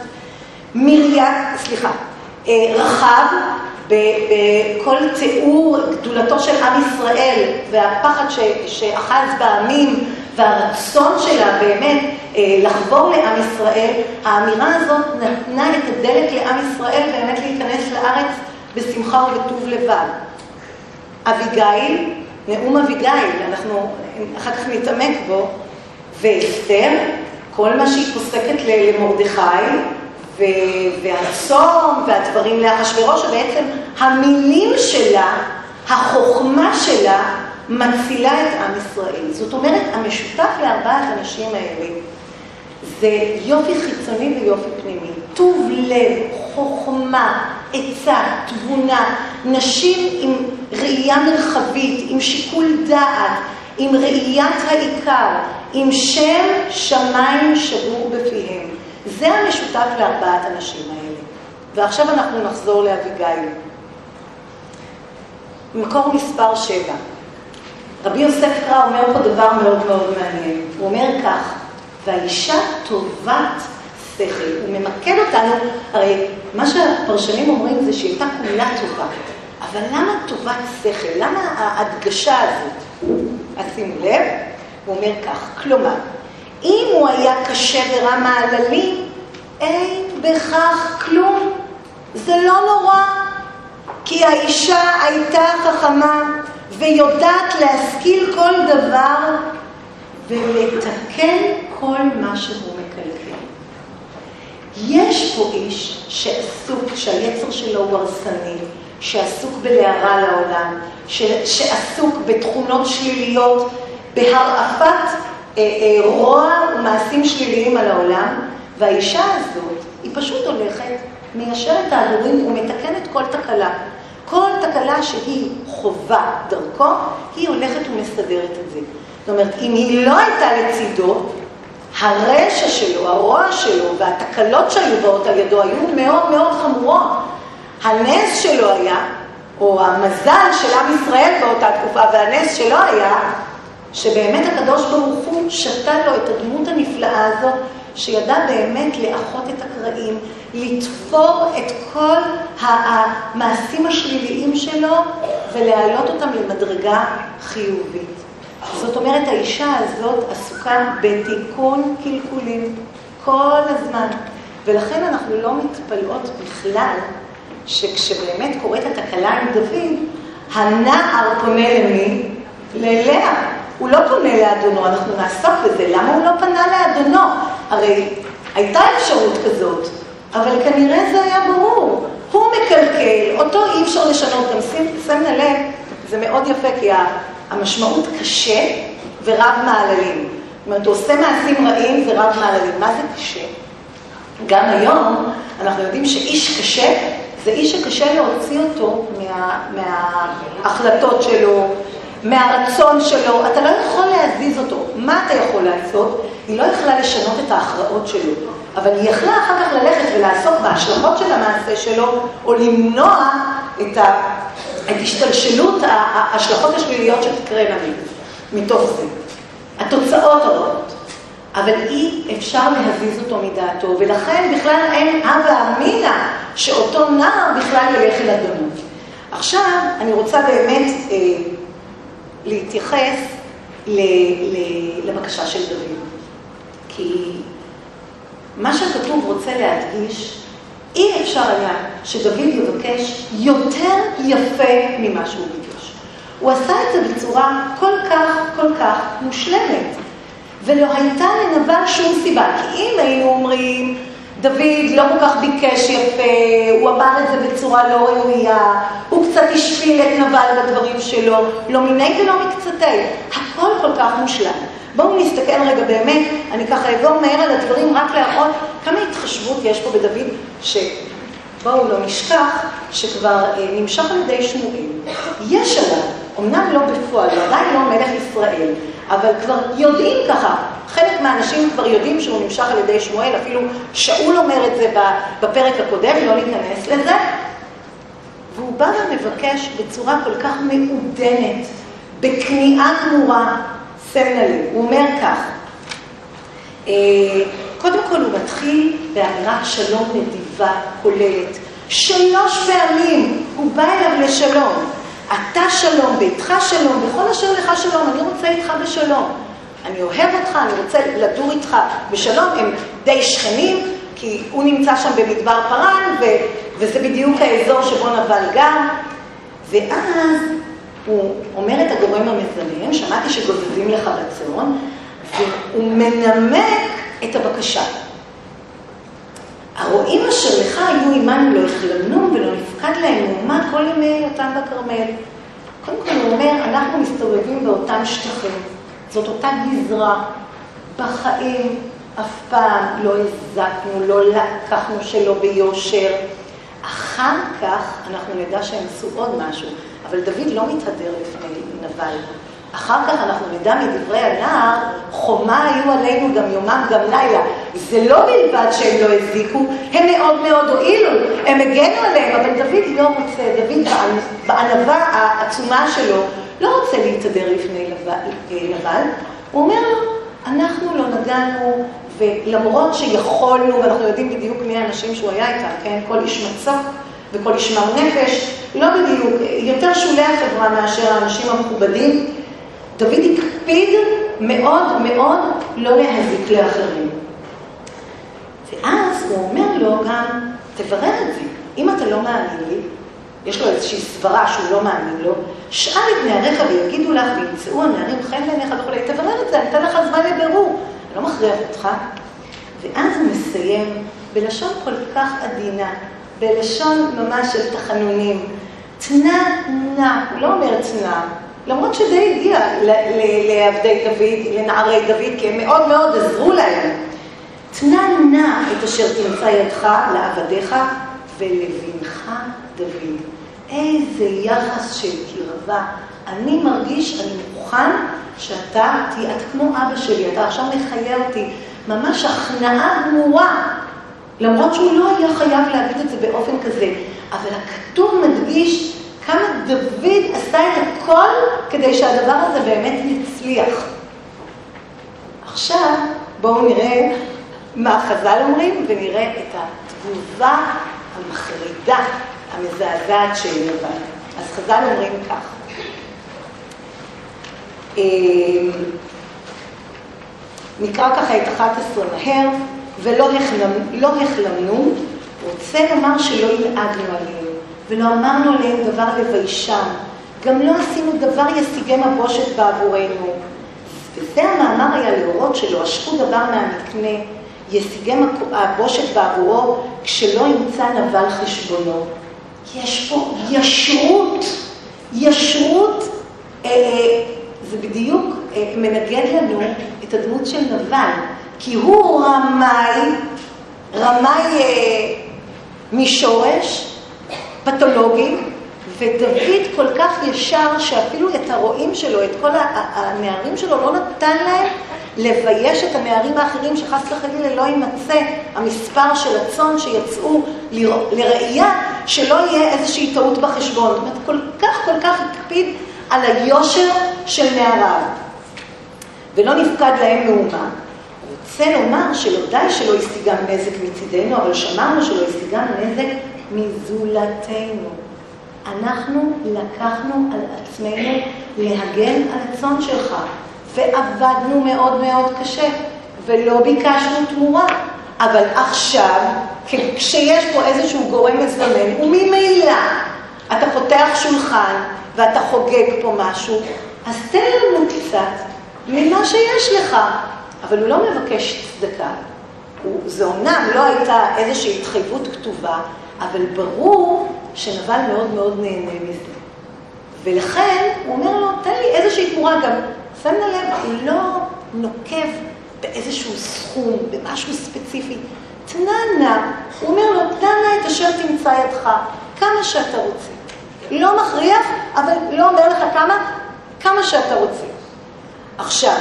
רחב, בכל תיאור גדולתו של עם ישראל, והפחד שאחז בעמים, והרצון שלה באמת לחבור לעם ישראל, האמירה הזאת נתנה את הדלק לעם ישראל באמת להיכנס לארץ בשמחה ובטוב לבד. אביגיל, נאום אביגיל, אנחנו אחר כך נתעמק בו, ואסתר, כל מה שהיא פוסקת למרדכי, והצום והדברים לאחשוורוש, שבעצם המילים שלה, החוכמה שלה, מצילה את עם ישראל. זאת אומרת, המשותף ל4 הנשים האלה זה יופי חיצוני ויופי פנימי. טוב לב, חוכמה, עצה, תבונה, נשים עם ראייה מרחבית, עם שיקול דעת, עם ראיית העיקר, עם שם שמיים שבור בפיהם. זה המשותף לארבעת הנשים האלה. ועכשיו אנחנו נחזור לאביגיל. מקור מספר 7. רבי יוסף קרא אומר פה דבר מאוד מאוד מעניין. הוא אומר כך, והאישה טובת שכל. הוא ממקד אותנו, הרי מה שהפרשנים אומרים זה שהיא הייתה כולה טובה. אבל למה טובת שכל? למה ההדגשה הזאת? אז שימו לב, הוא אומר כך, כלומר, אם הוא היה קשה ורע מעללים, אין בכך כלום. זה לא נורא, כי האישה הייתה חכמה ויודעת להשכיל כל דבר ולתקן כל מה שהוא מקלקל. יש פה איש שעסוק, שהיצר שלו הוא הרסני, שעסוק בלהרע לעולם, שעסוק בתכונות שליליות, בהרעפת רוע ומעשים שליליים על העולם, והאישה הזאת היא פשוט הולכת, מיישרת ההדורים ומתקנת כל תקלה. כל תקלה שהיא חובה דרכו, היא הולכת ומסדרת את זה. זאת אומרת, אם היא לא הייתה לצידו, הרשע שלו, הרוע שלו והתקלות שהיו באות על ידו היו מאוד מאוד חמורות. הנס שלו היה, או המזל של עם ישראל באותה תקופה, והנס שלו היה, שבאמת הקדוש ברוך הוא שתה לו את הדמות הנפלאה הזאת, שידע באמת לאחות את הקרעים, לתפור את כל המעשים השליליים שלו ולהעלות אותם למדרגה חיובית. זאת אומרת, האישה הזאת עסוקה בתיקון קלקולים כל הזמן. ולכן אנחנו לא מתפלאות בכלל שכשבאמת קורית התקלה עם דוד, הנער פונה למי? ללאה. הוא לא פונה לאדונו, אנחנו נעסוק בזה. למה הוא לא פנה לאדונו? הרי הייתה אפשרות כזאת, אבל כנראה זה היה ברור. הוא מקלקל, אותו אי אפשר לשנות. גם שמנה לב, זה מאוד יפה, כי המשמעות קשה ורב מעללים. זאת אומרת, הוא עושה מעשים רעים ורב מעללים. מה זה קשה? גם היום אנחנו יודעים שאיש קשה, זה איש שקשה להוציא אותו מההחלטות שלו, מהרצון שלו. אתה לא יכול להזיז אותו. מה אתה יכול לעשות? היא לא יכלה לשנות את ההכרעות שלו, אבל היא יכלה אחר כך ללכת ולעסוק בהשלכות של המעשה שלו, או למנוע את השתלשלות ההשלכות השליליות שתקרנה מתוך זה. התוצאות הרעות. אבל אי אפשר להזיז אותו מדעתו, ולכן בכלל אין הווה אמינא שאותו נער בכלל ילך אל אדונו. עכשיו אני רוצה באמת להתייחס לבקשה של דוד. כי מה שכתוב רוצה להדגיש, אי אפשר היה שדוד יבקש יותר יפה ממה שהוא ביקש. הוא עשה את זה בצורה כל כך מושלמת. ולא הייתה לנבל שום סיבה. כי אם היינו אומרים, דוד לא כל כך ביקש יפה, הוא אמר את זה בצורה לא ראויה, הוא קצת השפיל את נבל בדברים שלו, לא מיני ולא מקצתי. הכל כל כך מושלם. בואו נסתכל רגע באמת, אני ככה אעבור מהר על הדברים רק להראות כמה התחשבות יש פה בדוד, שבואו לא נשכח שכבר נמשך על ידי שמואל. יש עליו, אמנם לא בפועל, עדיין לא מלך ישראל, אבל כבר יודעים ככה, חלק מהאנשים כבר יודעים שהוא נמשך על ידי שמואל, אפילו שאול אומר את זה בפרק הקודם, לא ניכנס לזה, והוא בא ומבקש בצורה כל כך מעודנת, בכניעה גמורה, שמנה לב. הוא אומר כך, קודם כל הוא מתחיל באמירת שלום נדיבה, כוללת. 3 פעמים הוא בא אליו לשלום. אתה שלום, ביתך שלום, בכל אשר לך שלום, אני רוצה איתך בשלום. אני אוהב אותך, אני רוצה לדור איתך בשלום. הם די שכנים, כי הוא נמצא שם במדבר פרן, וזה בדיוק האזור שבו נבל גם. ואז הוא אומר את הגורם המזמן, שמעתי שגוזזים לך רצון, והוא מנמק את הבקשה. הרועים אשר לך היו עמנו לא יחלנו ולא נפקד להם מאומה כל ימי אותם בכרמל. קודם כל הוא אומר, אנחנו מסתובבים באותם שטחים. זאת אותה גזרה. בחיים אף פעם לא הזקנו, לא לקחנו שלא ביושר. אחר כך אנחנו נדע שהם עשו עוד משהו. אבל דוד לא מתהדר לפני נבל. אחר כך אנחנו נדע מדברי הנער, חומה היו עלינו גם יומם גם לילה. זה לא בלבד שהם לא הזיקו, הם מאוד מאוד הועילו, הם הגנו עליהם, אבל דוד לא רוצה, דוד בענווה העצומה שלו, לא רוצה להתהדר לפני לבן, הוא אומר לו, אנחנו לא נגענו, ולמרות שיכולנו, ואנחנו יודעים בדיוק מי האנשים שהוא היה איתם, כן? כל איש מצוק וכל איש מר נפש, לא בדיוק, יותר שולי החברה מאשר האנשים המכובדים, דוד הקפיד מאוד מאוד לא להזיק לאחרים. ואז הוא אומר לו גם, תברר את זה, אם אתה לא מאמין לי, יש לו איזושהי סברה שהוא לא מאמין לו, שאל את נעריך ויגידו לך וימצאו הנערים חן בעיניך וכו', תברר את זה, אני אתן לך זמן לבירור, אני לא מכריח אותך. ואז הוא מסיים בלשון כל כך עדינה, בלשון ממש של תחנונים, תנה נע, הוא לא אומר תנה, למרות שדי הגיע לעבדי דוד, לנערי דוד, כי הם מאוד מאוד עזרו להם. תנה נע את אשר תמצא ידך לעבדיך ולבנך דוד. איזה יחס של קרבה. אני מרגיש, אני מוכן שאתה תהיה, את כמו אבא שלי, אתה עכשיו מחיה אותי. ממש הכנעה גמורה. למרות שהוא לא היה חייב להגיד את זה באופן כזה. אבל הכתוב מדגיש כמה דוד עשה את הכל כדי שהדבר הזה באמת יצליח. עכשיו בואו נראה מה חז"ל אומרים ונראה את התגובה המחרידה, המזעזעת של נבל. אז חז"ל אומרים כך. נקרא ככה את 11 מהר, ולא החלמנו, רוצה לומר שלא ילעגנו עליהם, ולא אמרנו עליהם דבר לביישם, גם לא עשינו דבר ישיגם הבושת בעבורנו. וזה המאמר היה להורות שלא עשקו דבר מהמקנה, ישיגם הבושת בעבורו, כשלא ימצא נבל חשבונו. יש פה ישרות, זה בדיוק מנגד לנו את הדמות של נבל, כי הוא רמאי משורש, פתולוגי, ודוד כל כך ישר שאפילו את הרועים שלו, את כל הנערים שלו, לא נתן להם לבייש את הנערים האחרים שחס וחלילה לא יימצא המספר של הצאן שיצאו לראייה, שלא יהיה איזושהי טעות בחשבון. זאת אומרת, כל כך הקפיד על היושר של נעריו. ולא נפקד להם מאומה. רוצה לומר שלא די שלא ישיגם נזק מצידנו, אבל שמרנו שלא ישיגם נזק מזולתנו. אנחנו לקחנו על עצמנו להגן על הצאן שלך, ועבדנו מאוד מאוד קשה, ולא ביקשנו תמורה. אבל עכשיו, כשיש פה איזשהו גורם מזמן, וממילא אתה פותח שולחן, ואתה חוגג פה משהו, אז תן לנו קצת ממה שיש לך. אבל הוא לא מבקש צדקה. זה אומנם לא הייתה איזושהי התחייבות כתובה, אבל ברור שנבל מאוד מאוד נהנה מזה. ולכן הוא אומר לו, תן לי איזושהי תמורה גם. שמנה לב, הוא לא נוקב באיזשהו סכום, במשהו ספציפי. תננה, הוא אומר לו, תננה את אשר תמצא ידך, כמה שאתה רוצה. לא מכריח, אבל לא אומר לך כמה שאתה רוצה. עכשיו,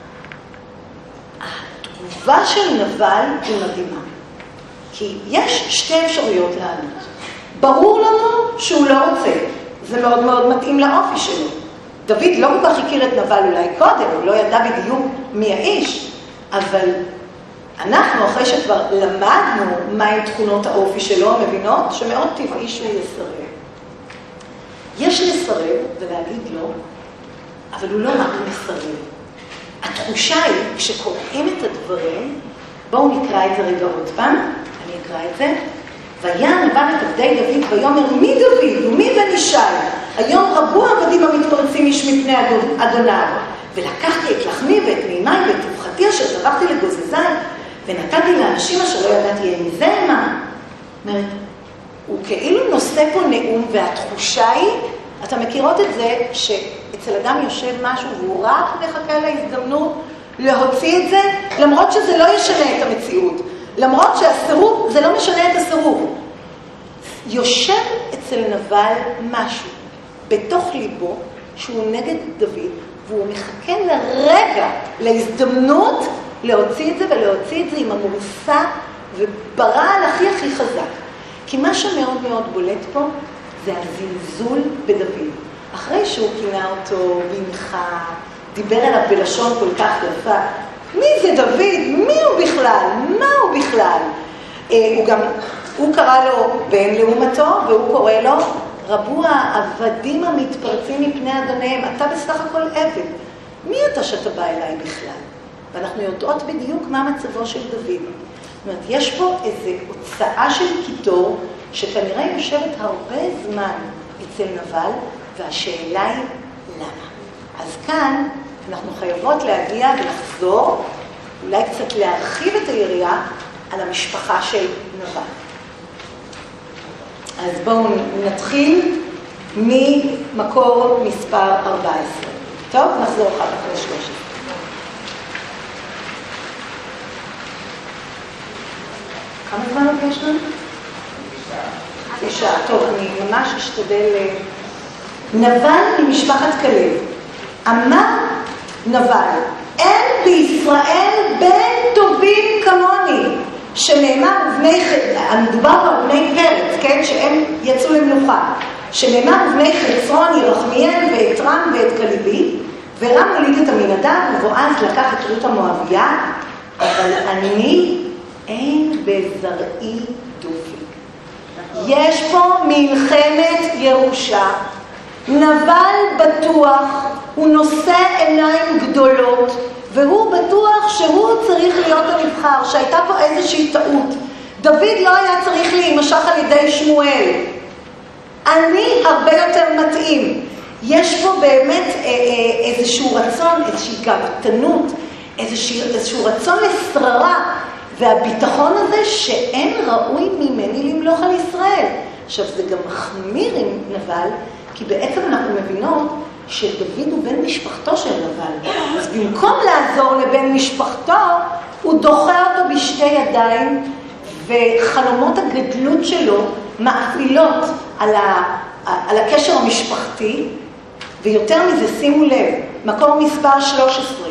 התגובה של נבל היא מדהימה. כי יש שתי אפשרויות לענות. ברור לנו שהוא לא רוצה. זה מאוד מאוד מתאים לאופי שלו. דוד לא כל כך הכיר את נבל אולי קודם, הוא לא ידע בדיוק מי האיש, אבל אנחנו, אחרי שכבר למדנו מהי תכונות האופי שלו, מבינות שמאוד טבעי שהוא יסרב. יש לסרב ולהגיד לא, אבל הוא לא רק מסרב. התחושה היא, כשקוראים את הדברים, בואו נקרא את זה רגע עוד פעם, אני אקרא את זה. ויען נבל את עבדי דוד ויאמר מי דוד ומי בן ישי? היום רבו העבדים המתפרצים איש מפני אדוניו. ולקחתי את לחמי ואת נעימי ואת רווחתי אשר טבחתי לגוזזי, ונתתי לאנשים אשר לא ידעתי יהיה מזה מה. זאת אומרת, הוא כאילו נושא פה נאום, והתחושה היא, אתה מכירות את זה שאצל אדם יושב משהו והוא רק מחכה להזדמנות להוציא את זה, למרות שזה לא ישנה את המציאות. למרות שהסירוב, זה לא משנה את הסירוב. יושב אצל נבל משהו בתוך ליבו שהוא נגד דוד, והוא מחכה לרגע, להזדמנות להוציא את זה ולהוציא את זה עם המורסה וברעל הכי הכי חזק. כי מה שמאוד מאוד בולט פה זה הזלזול בדוד. אחרי שהוא כינה אותו בנחה, דיבר עליו בלשון כל כך יפה, מי זה דוד? מי הוא בכלל? מה הוא בכלל? הוא קרא לו בן לעומתו, והוא קורא לו רבו העבדים המתפרצים מפני אדוניהם, אתה בסך הכל עבד. מי אתה שאתה בא אליי בכלל? ואנחנו יודעות בדיוק מה מצבו של דוד. זאת אומרת, יש פה איזו הוצאה של קיטור, שכנראה יושבת הרבה זמן אצל נבל, והשאלה היא למה. אז כאן אנחנו חייבות להגיע ולחזור, אולי קצת להרחיב את היריעה על המשפחה של נבל. אז בואו נתחיל ממקור מספר 14. טוב, נחזור אחר כך ל-13. כמה זמן עוד יש לנו? שעה. טוב, אני ממש אשתדל. נבל ממשפחת כלב. אמר נבל, אין בישראל בן טובים כמוני, שנאמר ובני מדובר פה בני פרץ, כן, שהם יצאו למלוכה, שנאמר ובני חצרון, ירחמיאל ואתרם ואת כליבי, ורם הוליד את עמינדב, ובועז לקח את רות המואביה, אבל אני אין בזרעי דופק. יש פה מלחמת ירושה. נבל בטוח, הוא נושא עיניים גדולות, והוא בטוח שהוא צריך להיות הנבחר, שהייתה פה איזושהי טעות. דוד לא היה צריך להימשך על ידי שמואל. אני הרבה יותר מתאים. יש פה באמת איזשהו רצון, איזושהי גאוותנות, איזשהו רצון לשררה, והביטחון הזה שאין ראוי ממני למלוך על ישראל. עכשיו זה גם מחמיר עם נבל, כי בעצם אנחנו מבינות שדוד הוא בן משפחתו של נבל. אז במקום לעזור לבן משפחתו, הוא דוחה אותו בשתי ידיים, וחלומות הגדלות שלו מאפילות על הקשר המשפחתי, ויותר מזה שימו לב, מקור מספר 13.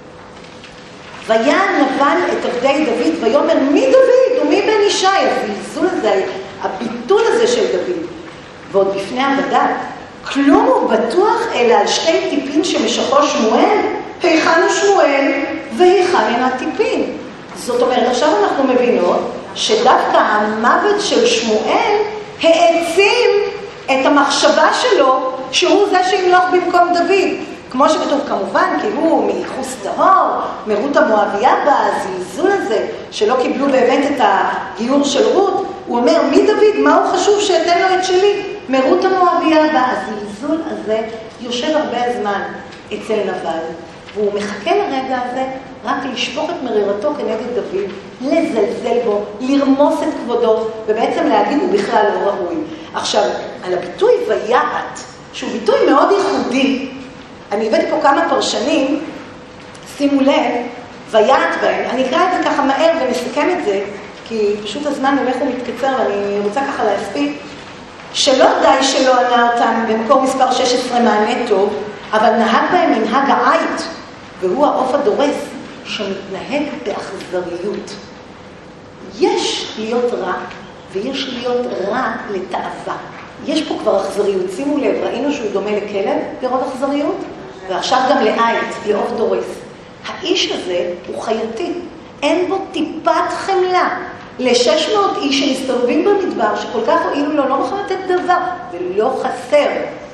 ויען נבל את עבדי דוד ויאמר מי דוד ומי בן ישי, הזלזול הזה, הביטול הזה של דוד. ועוד בפני עבדיו, כלום הוא בטוח אלא על שתי טיפין שמשכו שמואל, היכן הוא שמואל והיכן הן הטיפין. זאת אומרת, עכשיו אנחנו מבינות שדווקא המוות של שמואל העצים את המחשבה שלו שהוא זה שימלוך במקום דוד. כמו שכתוב כמובן, כי הוא מייחוס טהור, מרות המואביה בזלזול הזה, שלא קיבלו באמת את הגיור של רות, הוא אומר, מי דוד? מה הוא חשוב שאתן לו את שלי? מרות המואביה הזלזול הזה יושב הרבה זמן אצל נבל, והוא מחכה לרגע הזה רק לשפוך את מרירתו כנגד דוד, לזלזל בו, לרמוס את כבודו, ובעצם להגיד הוא בכלל לא ראוי. עכשיו, על הביטוי ויעט, שהוא ביטוי מאוד ייחודי, אני הבאתי פה כמה פרשנים, שימו לב, ויעט בהם, אני אקרא את זה ככה מהר ונסכם את זה, כי פשוט הזמן הולך ומתקצר ואני רוצה ככה להספיק, שלא די שלא ענה אותם במקור מספר 16 מענה טוב, אבל נהג בהם מנהג העית, והוא העוף הדורס שמתנהג באכזריות. יש להיות רע ויש להיות רע לתאווה. יש פה כבר אכזריות, שימו לב, ראינו שהוא דומה לכלב ברוב אכזריות, ועכשיו גם לעית, לעוף דורס. האיש הזה הוא חייתי, אין בו טיפת חמלה. ל-600 איש שמסתובבים במדבר, שכל כך הועילו לו, לא מוכן לתת דבר, ולא חסר.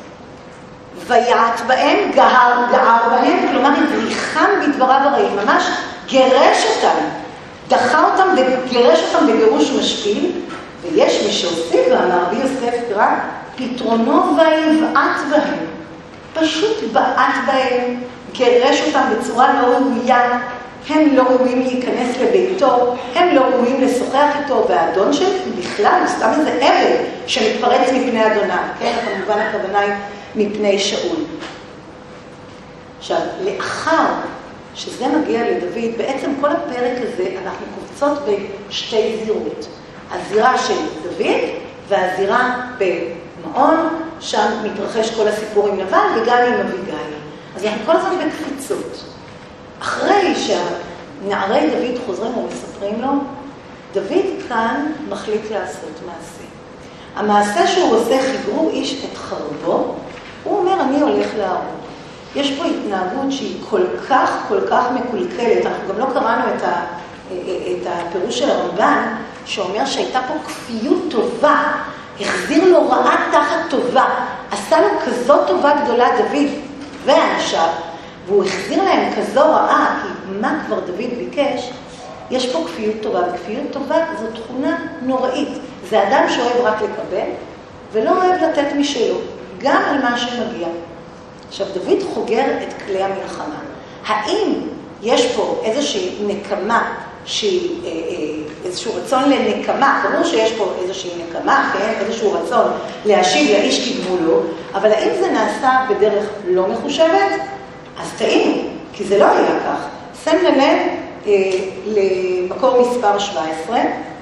ויעט בהם, גער בהם, כלומר, הבריחם בדבריו הרעים, ממש גירש אותם, דחה אותם וגירש אותם בגירוש משפיל, ויש מי שהוסיף ואמר בי יוסף גרא, פתרונו ויבעט בהם, פשוט בעט בהם, גירש אותם בצורה לא ראויה, הם לא ראויים להיכנס לביתו, הם לא ראויים לשוחח איתו, והאדון שלי בכלל, הוא סתם איזה עבד שמתפרץ מפני אדוני, כן? כמובן הכוונה היא מפני שאול. עכשיו, לאחר שזה מגיע לדוד, בעצם כל הפרק הזה אנחנו קופצות בשתי זירות. הזירה של דוד והזירה במעון, שם מתרחש כל הסיפור עם נבל וגם עם אביגיל. אז אנחנו כל הזמן בקפיצות. אחרי שנערי דוד חוזרים ומספרים לו, דוד כאן מחליט לעשות מעשה. המעשה שהוא עושה, חיגרו איש את חרבו, הוא אומר, אני הולך להרוג. יש פה התנהגות שהיא כל כך מקולקלת. אנחנו גם לא קראנו את הפירוש של הרמב"ן, שאומר שהייתה פה כפיות טובה, החזיר לו רעה תחת טובה, עשה לו כזאת טובה גדולה דוד ואנשיו, והוא החזיר להם כזו רעה, כי מה כבר דוד ביקש? יש פה כפיות טובה, וכפיות טובה זו תכונה נוראית. זה אדם שאוהב רק לקבל, ולא אוהב לתת משלו, גם על מה שמגיע. עכשיו, דוד חוגר את כלי המלחמה. האם יש פה איזושהי נקמה, איזשהו רצון לנקמה, ברור שיש פה איזושהי נקמה, כן? איזשהו רצון להשיב לאיש כגמולו, אבל האם זה נעשה בדרך לא מחושבת? אז טעינו, כי זה לא היה כך. שם לב למקור מספר 17,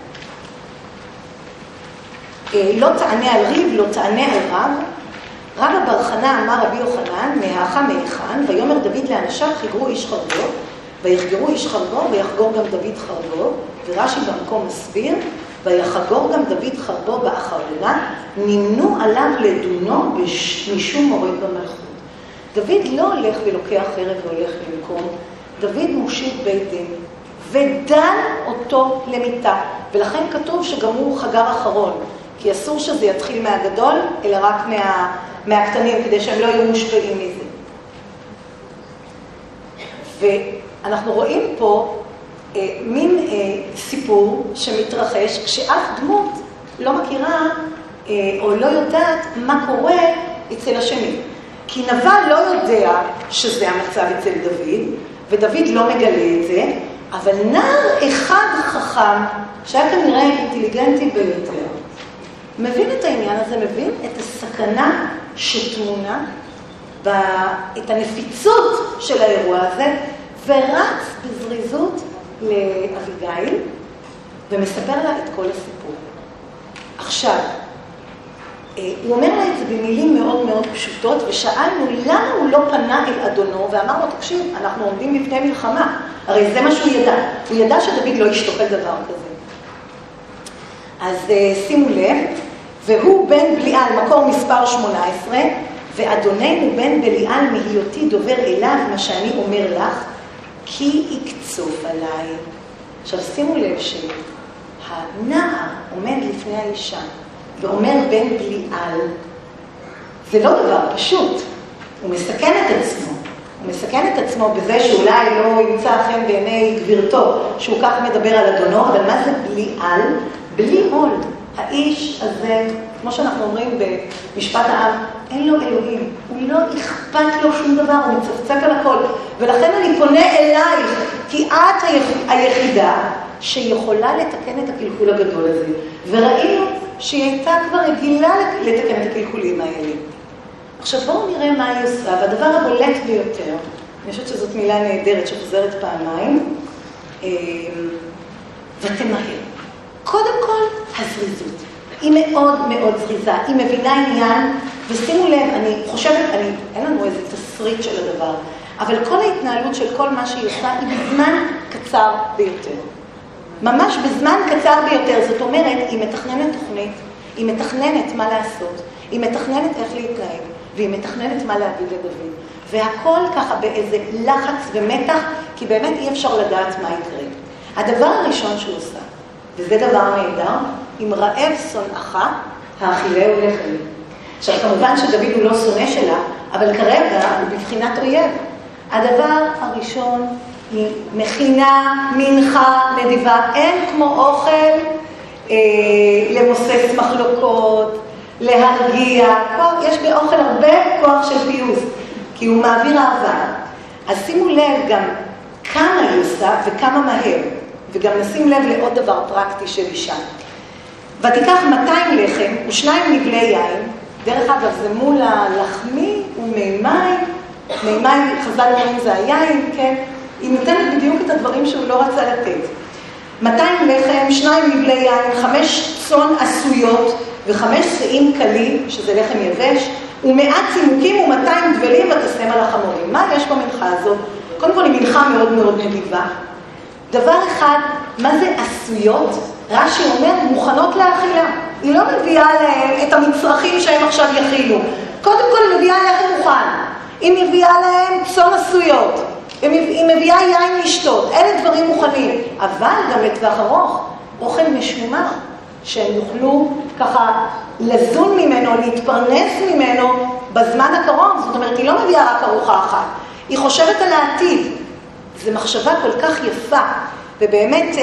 לא תענה על ריב, לא תענה על רב. רבא בר חנא אמר רבי יוחנן, מהאחה מהיכן, ויאמר דוד לאנשיו, חיגרו איש חרבו, ויחגרו איש חרבו, ויחגור גם דוד חרבו, ורש"י במקום מסביר, ויחגור גם דוד חרבו באחרונה, נמנו עליו לדונו משום מורד במלכות. דוד לא הולך ולוקח חרב והולך למקום, דוד מושיב בית דין, ודן אותו למיטה, ולכן כתוב שגם הוא חגר אחרון, כי אסור שזה יתחיל מהגדול, אלא רק מהקטנים, כדי שהם לא יהיו מושפעים מזה. ואנחנו רואים פה מין סיפור שמתרחש, כשאף דמות לא מכירה או לא יודעת מה קורה אצל השני. כי נבל לא יודע שזה המצב אצל דוד, ודוד לא מגלה את זה, אבל נער אחד חכם, שהיה כנראה אינטליגנטי ביותר, מבין את העניין הזה, מבין את הסכנה שטמונה, את הנפיצות של האירוע הזה, ורץ בזריזות לאביגיל, ומספר לה את כל הסיפור. עכשיו, הוא אומר לה את זה במילים מאוד מאוד פשוטות, ושאלנו למה הוא לא פנה אל אדונו, ואמר לו, תקשיב, אנחנו עומדים בפני מלחמה, הרי זה מה שהוא ידע. הוא ידע שדוד לא ישתוקל דבר כזה. אז שימו לב, והוא בן בליעל, מקור מספר 18, ואדוננו בן בליעל מהיותי דובר אליו, מה שאני אומר לך, כי יקצוף עליי. עכשיו שימו לב שהנער עומד לפני האישה, ואומר בן בליעל, זה לא דבר פשוט, הוא מסכן את עצמו. הוא מסכן את עצמו בזה שאולי לא ימצא חן בעיני גבירתו, שהוא כך מדבר על אדונו, אבל מה זה בליעל? בלי עול. האיש הזה, כמו שאנחנו אומרים במשפט העם, אין לו אלוהים, הוא לא אכפת לו שום דבר, הוא מצפצף על הכל. ולכן אני פונה אלייך, כי את היחידה שיכולה לתקן את הקלקול הגדול הזה. וראינו שהיא הייתה כבר רגילה לתקן את הקלקולים האלה. עכשיו בואו נראה מה היא עושה, והדבר הבולט ביותר, אני חושבת שזאת מילה נהדרת שחוזרת פעמיים, ותמהר. קודם כל, הזריזות. היא מאוד מאוד זריזה, היא מבינה עניין, ושימו לב, אני חושבת, אין לנו איזה תסריט של הדבר, אבל כל ההתנהלות של כל מה שהיא עושה היא בזמן קצר ביותר. ממש בזמן קצר ביותר, זאת אומרת, היא מתכננת תוכנית, היא מתכננת מה לעשות, היא מתכננת איך להתנהג, והיא מתכננת מה להגיד לדוד. והכל ככה באיזה לחץ ומתח, כי באמת אי אפשר לדעת מה יקרה. הדבר הראשון שהוא עושה, וזה דבר נהדר, אם רעב שונאך, האכילהו לחם. עכשיו, כמובן שדוד הוא לא שונא שלה, אבל כרגע הוא בבחינת אויב. הדבר הראשון היא מכינה, מנחה, נדיבה. אין כמו אוכל למוסס מחלוקות, להרגיע. יש באוכל הרבה כוח של פיוס, כי הוא מעביר אהבה. אז שימו לב גם כמה היא עושה וכמה מהר. וגם נשים לב לעוד דבר פרקטי של אישה. ותיקח 200 לחם ו2 נבלי יין, דרך אגב זה מול הלחמי ומימי, מימי חז"ל אומרים זה היין, כן? היא נותנת בדיוק את הדברים שהוא לא רצה לתת. 200 לחם, 2 נבלי יין, 5 צאן עשויות ו5 שאים קלים, שזה לחם יבש, ומעט צימוקים ו200 דבלים ותשם על החמורים. מה יש במנחה הזאת? קודם כל היא מנחה מאוד מאוד נדיבה. דבר אחד, מה זה עשויות? רש"י אומר, מוכנות לאכילה. היא לא מביאה להם את המצרכים שהם עכשיו יכילו. קודם כל היא מביאה לחם מוכן. היא מביאה להם צאן עשויות. היא מביאה יין לשתות. אלה דברים מוכנים. אבל גם לטווח ארוך, אוכל משומר, שהם יוכלו ככה לזון ממנו, להתפרנס ממנו בזמן הקרוב. זאת אומרת, היא לא מביאה רק ארוחה אחת. היא חושבת על העתיד. זו מחשבה כל כך יפה. ובאמת,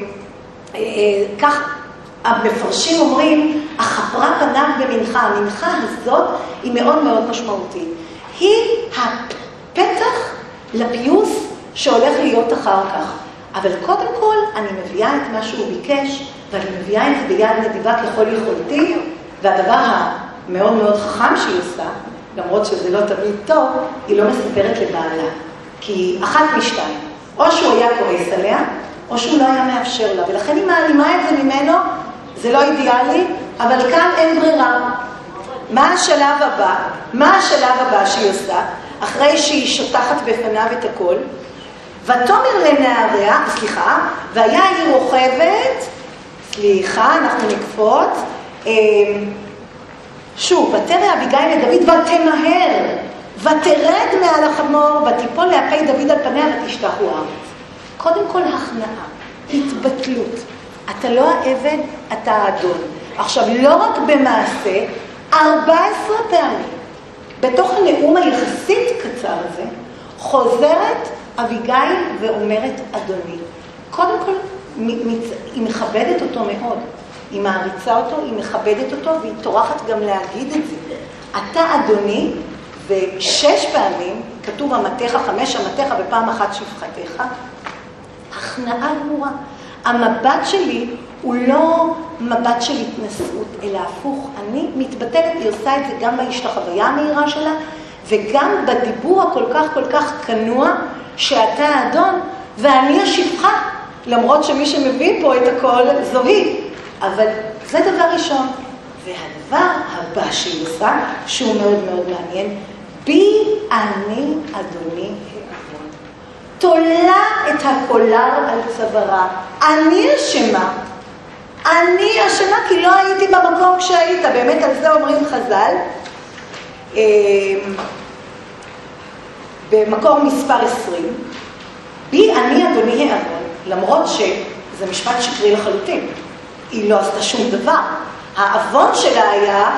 כך המפרשים אומרים, החפרה פניו במנחה. המנחה הזאת היא מאוד מאוד משמעותית. היא הפתח לפיוס שהולך להיות אחר כך. אבל קודם כל אני מביאה את מה שהוא ביקש, ואני מביאה את זה ביד נדיבה ככל יכולתי, והדבר המאוד מאוד חכם שהיא עושה, למרות שזה לא תמיד טוב, היא לא מספרת לבעלה. כי אחת משתיים, או שהוא היה כועס עליה, או שהוא לא היה מאפשר לה, ולכן היא מעלימה את זה ממנו, זה לא אידיאלי, אבל כאן אין ברירה. מה השלב הבא? מה השלב הבא שהיא עושה? אחרי שהיא שותחת בפניו את הכל, ותאמר לנעריה, והיה היא רוכבת, אנחנו נקפוץ, שוב, ותרא אביגיל לדוד ותמהר, ותרד מעל החמור, ותיפול לאפי דוד על פניה ותשתחו הארץ. קודם כל הכנעה, התבטלות. אתה לא העבד, אתה האדון. עכשיו, לא רק במעשה, 14 פעמים, בתוך הנאום היחסית קצר הזה, חוזרת אביגיל ואומרת אדוני. קודם כל, היא מכבדת אותו מאוד. היא מעריצה אותו, היא מכבדת אותו, והיא טורחת גם להגיד את זה. אתה אדוני, ו6 פעמים, כתוב אמתך, 5 אמתך, ופעם אחת שפחתך, הכנעה גמורה. המבט שלי הוא לא מבט של התנשאות, אלא הפוך. אני מתבטלת, היא עושה את זה גם בהשתחוויה המהירה שלה, וגם בדיבור הכל כך כנוע, שאתה האדון ואני השפחה, למרות שמי שמביא פה את הכל זו היא. אבל זה דבר ראשון. והדבר הבא שהיא עושה, שהוא מאוד מאוד מעניין, בי אני אדוני העוון. תולה את הקולר על צווארה. אני אשמה. אני אשמה כי לא הייתי במקום כשהיית. באמת על זה אומרים חז"ל. במקור מספר 20, בי אני אדוני העוון, למרות שזה משפט שקרי לחלוטין. היא לא עשתה שום דבר. העוון שלה היה,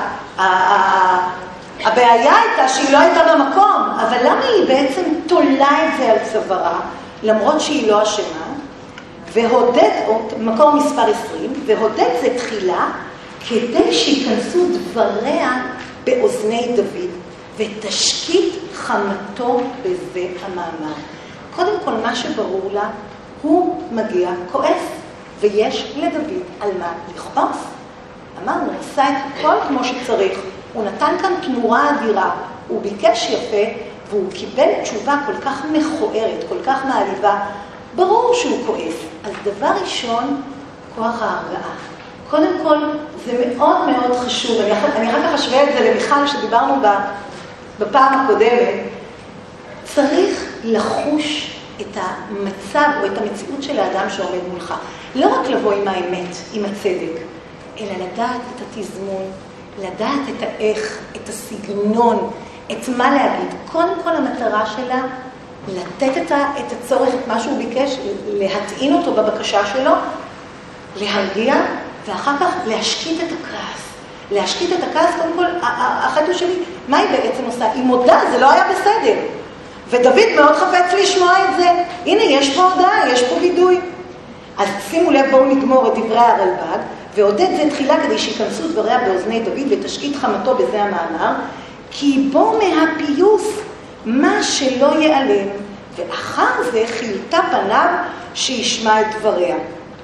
הבעיה הייתה שהיא לא הייתה במקום, אבל למה היא בעצם תולה את זה על צווארה, למרות שהיא לא אשמה? והודד, מקור מספר 20, והודד זה תחילה, כדי שיכנסו דבריה באוזני דוד, ותשקיט חמתו בזה המאמר. קודם כל, מה שברור לה, הוא מגיע כועס, ויש לדוד על מה לכעוס. אמרנו, הוא עשה את הכל כמו שצריך. הוא נתן כאן תמורה אדירה, הוא ביקש יפה, והוא קיבל תשובה כל כך מכוערת, כל כך מעליבה. ברור שהוא כועס. אז דבר ראשון, כוח ההרגעה. קודם כל, זה מאוד מאוד חשוב. אני רק אשווה את זה למיכל שדיברנו בפעם הקודמת. צריך לחוש את המצב או את המציאות של האדם שעומד מולך. לא רק לבוא עם האמת, עם הצדק, אלא לדעת את התזמון, לדעת את האיך, את הסגנון, את מה להגיד. קודם כל המטרה שלה, לתת את הצורך, את מה שהוא ביקש, להטעין אותו בבקשה שלו, להרגיע, ואחר כך להשקיט את הכעס. להשקיט את הכעס, קודם כל, החטא שלי, מה היא בעצם עושה? היא מודה, זה לא היה בסדר. ודוד מאוד חפץ לשמוע את זה. הנה, יש פה הודעה, יש פה וידוי. אז שימו לב, בואו נגמור את דברי הרלב"ג, ועודד זה תחילה כדי שיכנסו דבריה באוזני דוד ותשקיט חמתו בזה המאמר, כי בו מהפיוס מה שלא ייעלם, ואחר זה חילתה פניו שישמע את דבריה.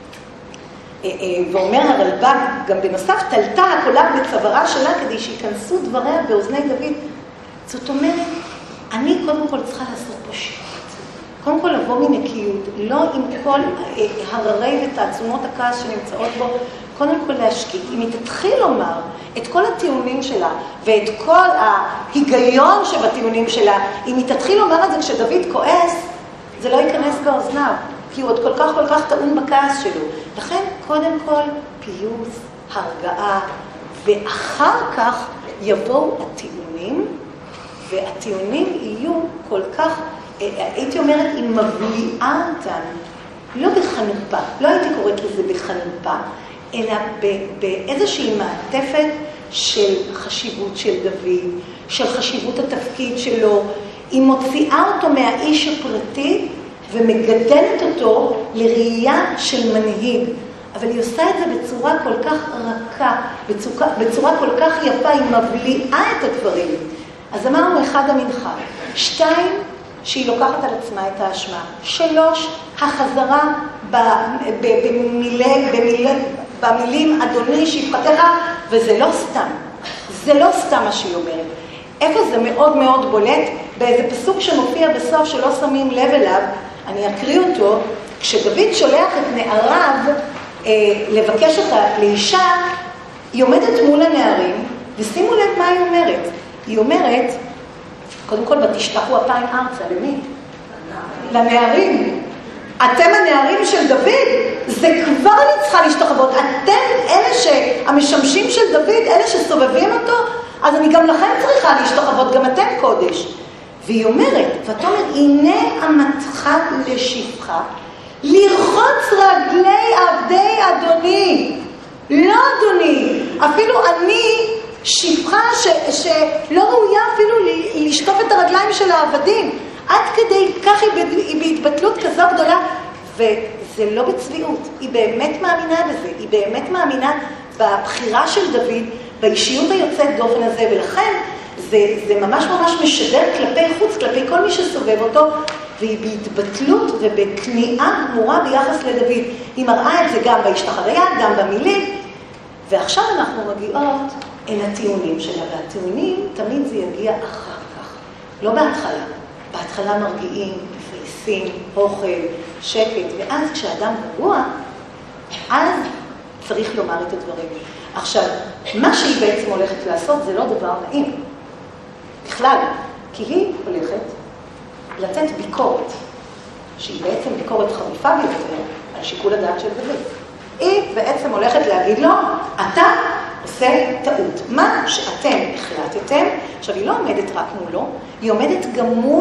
ואומר הרלב"ג, גם בנוסף תלתה הקולר בצווארה שלה כדי שיכנסו דבריה באוזני דוד. זאת אומרת, אני קודם כל צריכה לעשות פה שקט. קודם כל לבוא מנקיות, לא עם כל הררי ותעצומות הכעס שנמצאות בו. קודם כל להשקיט. אם היא תתחיל לומר את כל הטיעונים שלה ואת כל ההיגיון שבטיעונים שלה, אם היא תתחיל לומר את זה כשדוד כועס, זה לא ייכנס באוזניו, כי הוא עוד כל כך טעון בכעס שלו. לכן קודם כל פיוס, הרגעה, ואחר כך יבואו הטיעונים, והטיעונים יהיו כל כך, הייתי אומרת, היא מבליעה אותנו, לא בחנופה, לא הייתי קוראת לזה בחנופה, אלא באיזושהי מעטפת של חשיבות של דוד, של חשיבות התפקיד שלו. היא מוציאה אותו מהאיש הפרטי ומגדלת אותו לראייה של מנהיג. אבל היא עושה את זה בצורה כל כך רכה, בצורה כל כך יפה, היא מבליעה את הדברים. אז אמרנו אחד המנחה. 2, שהיא לוקחת על עצמה את האשמה. 3, החזרה במילים אדוני שפחתך, וזה לא סתם. זה לא סתם מה שהיא אומרת. איפה זה מאוד מאוד בולט? באיזה פסוק שמופיע בסוף שלא שמים לב אליו, אני אקריא אותו, כשדוד שולח את נעריו לבקש אותה לאישה, היא עומדת מול הנערים, ושימו לב מה היא אומרת. היא אומרת, קודם כל, ותשלחו אפיים ארצה, למי? לנערים. אתם הנערים של דוד, זה כבר אני צריכה להשתחוות. אתם אלה שהמשמשים של דוד, אלה שסובבים אותו, אז אני גם לכם צריכה להשתחוות, גם אתם קודש. והיא אומרת, ותאמר, הנה אמתך לשפחה, לרחוץ רגלי עבדי אדוני. לא אדוני, אפילו אני שפחה שלא ראויה אפילו לשטוף את הרגליים של העבדים. עד כדי כך היא בהתבטלות כזו גדולה, וזה לא בצביעות, היא באמת מאמינה בזה, היא באמת מאמינה בבחירה של דוד, באישיות היוצאת דופן הזה, ולכן זה ממש משדר כלפי חוץ, כלפי כל מי שסובב אותו, והיא בהתבטלות ובכניעה גמורה ביחס לדוד. היא מראה את זה גם בהשתחריה, גם במילים, ועכשיו אנחנו מגיעות אל הטיעונים שלה, והטיעונים תמיד זה יגיע אחר כך, לא בהתחלה. בהתחלה מרגיעים, מפייסים, אוכל, שקט, ואז כשאדם רגוע, אז צריך לומר את הדברים. עכשיו, מה שהיא בעצם הולכת לעשות זה לא דבר נעים. בכלל, כי היא הולכת לתת ביקורת, שהיא בעצם ביקורת חריפה ביותר על שיקול הדעת של דוד. היא בעצם הולכת להגיד לו, אתה עושה טעות. מה שאתם החלטתם, עכשיו היא לא עומדת רק מולו, היא עומדת גם מול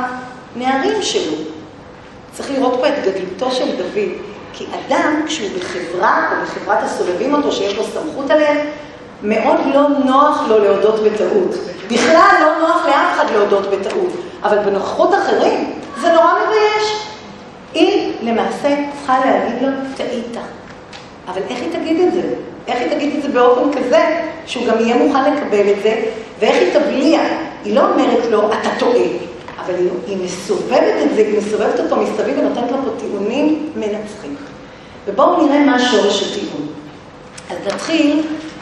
הנערים שלו. צריך לראות פה את גדלותו של דוד, כי אדם כשהוא בחברה או בחברת הסובבים אותו שיש לו סמכות עליהם, מאוד לא נוח לו להודות בטעות. בכלל לא נוח לאף אחד להודות בטעות, אבל בנוכחות אחרים זה נורא מבייש. היא למעשה צריכה להגיד לו, טעית. אבל איך היא תגיד את זה? איך היא תגיד את זה באופן כזה שהוא גם יהיה מוכן לקבל את זה, ואיך היא תבליע? היא לא אומרת לו, אתה טועה, אבל היא מסובבת את זה, היא מסובבת אותו מסביב ונותנת לו פה טיעונים מנצחים. ובואו נראה מה שורש הטיעון. אז נתחיל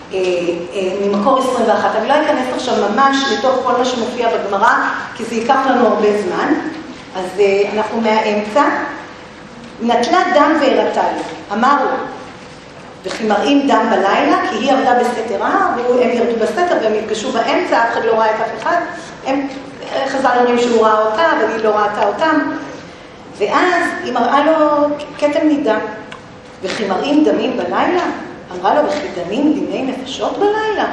ממקור 21. אני לא אכנס עכשיו ממש לתוך כל מה שמופיע בגמרא, כי זה ייקח לנו הרבה זמן. אז אנחנו מהאמצע. נטלה דם והראתה לו, אמר לו, וכי מראים דם בלילה, כי היא עבדה בסתרה, והם ירדו בסתר והם יפגשו באמצע, אף אחד לא ראה את אף אחד. הם חז"ל אומרים שהוא ראה אותה, אבל היא לא ראתה אותם. ואז היא מראה לו כתם נידה. וכי מראים דמים בלילה? אמרה לו, וכי דמים דיני נפשות בלילה?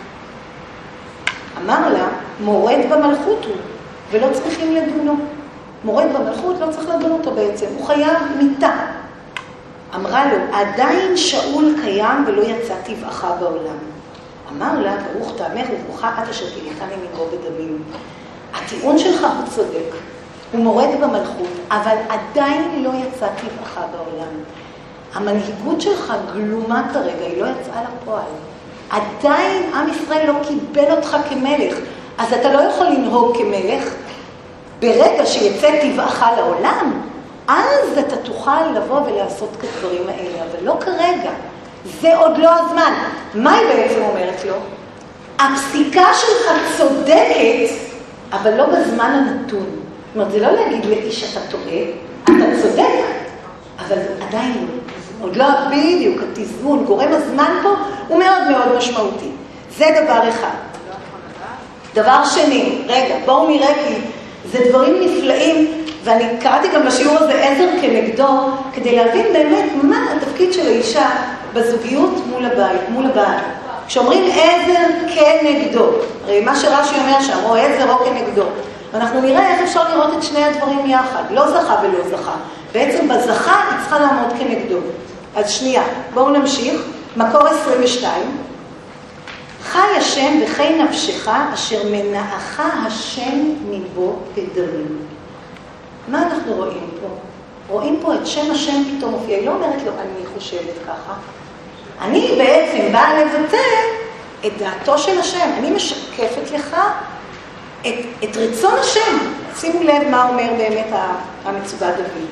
אמר לה, מורד במלכות הוא, ולא צריכים לדונו. מורד במלכות, לא צריך לדון אותו בעצם, הוא חייב מיתה. אמרה לו, עדיין שאול קיים ולא יצא טבעך בעולם. אמר לה, ברוך תאמר וברוכה את אשר תלכני מנגו בדמים. הטיעון שלך הוא צודק, הוא מורד במלכות, אבל עדיין לא יצא טבעך בעולם. המנהיגות שלך גלומה כרגע, היא לא יצאה לפועל. עדיין עם ישראל לא קיבל אותך כמלך, אז אתה לא יכול לנהוג כמלך. ברגע שיצא טבעך לעולם, אז אתה תוכל לבוא ולעשות כדברים האלה, אבל לא כרגע. זה עוד לא הזמן. מה היא בעצם אומרת לו? הפסיקה שלך צודקת, אבל לא בזמן הנתון. זאת אומרת, זה לא להגיד לאיש אתה טועה, אתה צודק, אבל עדיין לא. עוד לא בדיוק, התזמון, גורם הזמן פה הוא מאוד מאוד משמעותי. זה דבר אחד. דבר שני, רגע, בואו נראה כי זה דברים נפלאים, ואני קראתי גם בשיעור הזה עזר כנגדו, כדי להבין באמת מה התפקיד של האישה בזוגיות מול הבעל. כשאומרים עזר כנגדו, הרי מה שרש"י אומר שם, או עזר או כנגדו, ואנחנו נראה איך אפשר לראות את שני הדברים יחד, לא זכה ולא זכה. בעצם בזכה היא צריכה לעמוד כנגדו. אז שנייה, בואו נמשיך. מקור 22. חי השם בחי נפשך, אשר מנעך השם מבו בדמים. מה אנחנו רואים פה? רואים פה את שם השם פתאום מופיע. היא לא אומרת לו, אני חושבת ככה. אני בעצם באה לבטא את דעתו של השם. אני משקפת לך את רצון השם. שימו לב מה אומר באמת המצוות דוד.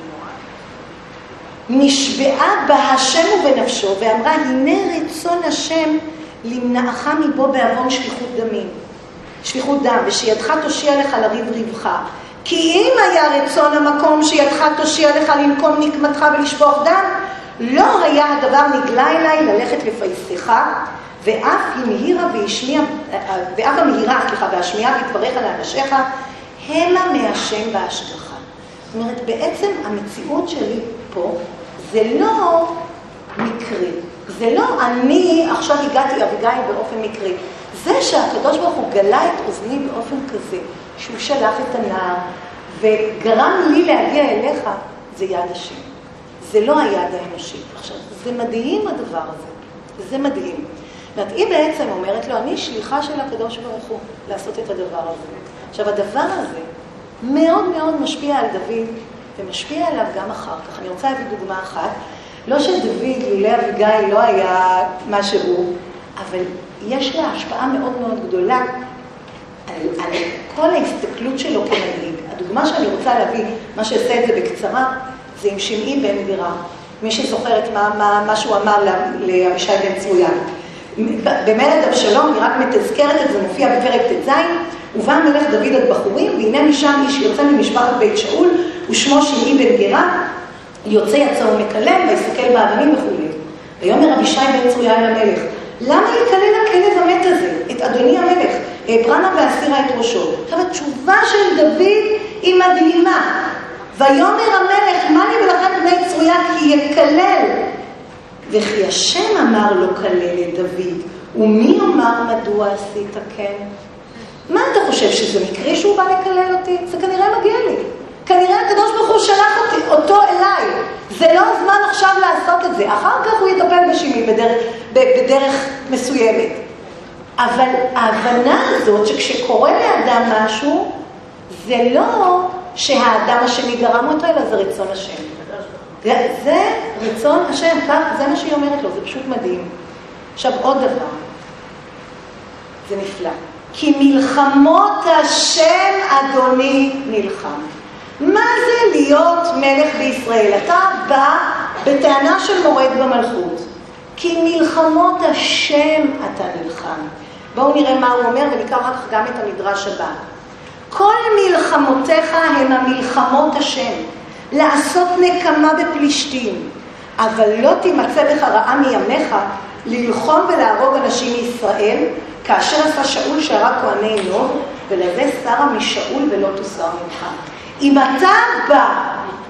נשבעה בה השם ובנפשו, ואמרה, הנה רצון השם למנעך מבו בעוון שפיכות דם, ושידך תושיע לך לריב ריבך. כי אם היה רצון המקום שידך תושיע לך לנקום נקמתך ולשפוך דם, לא היה הדבר נגלה אליי ללכת לפייסך, ואף המהירה, והשמיעה בדבריך לאנשיך, המה מהשם בהשגחה. זאת אומרת, בעצם המציאות שלי פה, זה לא מקרי. זה לא אני עכשיו הגעתי אביגיל באופן מקרי. זה שהקדוש ברוך הוא גלה את אוזני באופן כזה, שהוא שלח את הנער, וגרם לי להגיע אליך, זה יד השם. זה לא היד האנושית. עכשיו, זה מדהים הדבר הזה. זה מדהים. זאת אומרת, היא בעצם אומרת לו, אני שליחה של הקדוש ברוך הוא לעשות את הדבר הזה. עכשיו, הדבר הזה מאוד מאוד משפיע על דוד, ומשפיע עליו גם אחר כך. אני רוצה להביא דוגמה אחת. לא שדוד, לולא אביגיל, לא היה משהו, אבל יש לה השפעה מאוד מאוד גדולה על כל ההסתכלות שלו כמנהיג. הדוגמה שאני רוצה להביא, מה שעושה את זה בקצרה, זה עם שמעי בן גרה. מי שזוכרת מה שהוא אמר לאבישי בן צרויה. במרד אבשלום, אני רק מתזכרת את זה, מופיע בפרק ט"ז, ובא המלך דוד עד בחורים, והנה משם איש יוצא ממשפחת בית שאול, ושמו שמעי בן גרה, יוצא יצא ומקלל, ויסתכל באבנים וכו'. ויאמר אבישי בן צרויה אל המלך, למה יקלל הכלב המת הזה, את אדוני המלך, העברנה והסירה את ראשו? עכשיו, התשובה של דוד היא מדהימה. ויאמר המלך, מה לי ולכם בני צרויה, כי יקלל. וכי השם אמר לו כלל את דוד, ומי אמר מדוע עשית כן? מה אתה חושב, שזה מקרי שהוא בא לקלל אותי? זה כנראה מגיע לי. כנראה הקדוש ברוך הוא שלח אותו אליי. זה לא הזמן עכשיו לעשות את זה. אחר כך הוא יטפל בשמי בדרך מסוימת. אבל ההבנה הזאת שכשקורה לאדם משהו, זה לא שהאדם השני גרם אותו, אלא זה רצון השם. זה רצון השם, זה מה שהיא אומרת לו, זה פשוט מדהים. עכשיו עוד דבר, זה נפלא. כי מלחמות השם אדוני נלחם. מה זה להיות מלך בישראל? אתה בא בטענה של מורד במלכות. כי מלחמות השם אתה נלחם. בואו נראה מה הוא אומר ונקרא רק גם את המדרש הבא. כל מלחמותיך הם המלחמות השם. לעשות נקמה בפלישתים, אבל לא תימצא בך רעה מימיך ללחום ולהרוג אנשים מישראל, כאשר עשה שאול שהרג כהני נוב, ולזה שרה משאול ולא תוסר ממך. אם אתה בא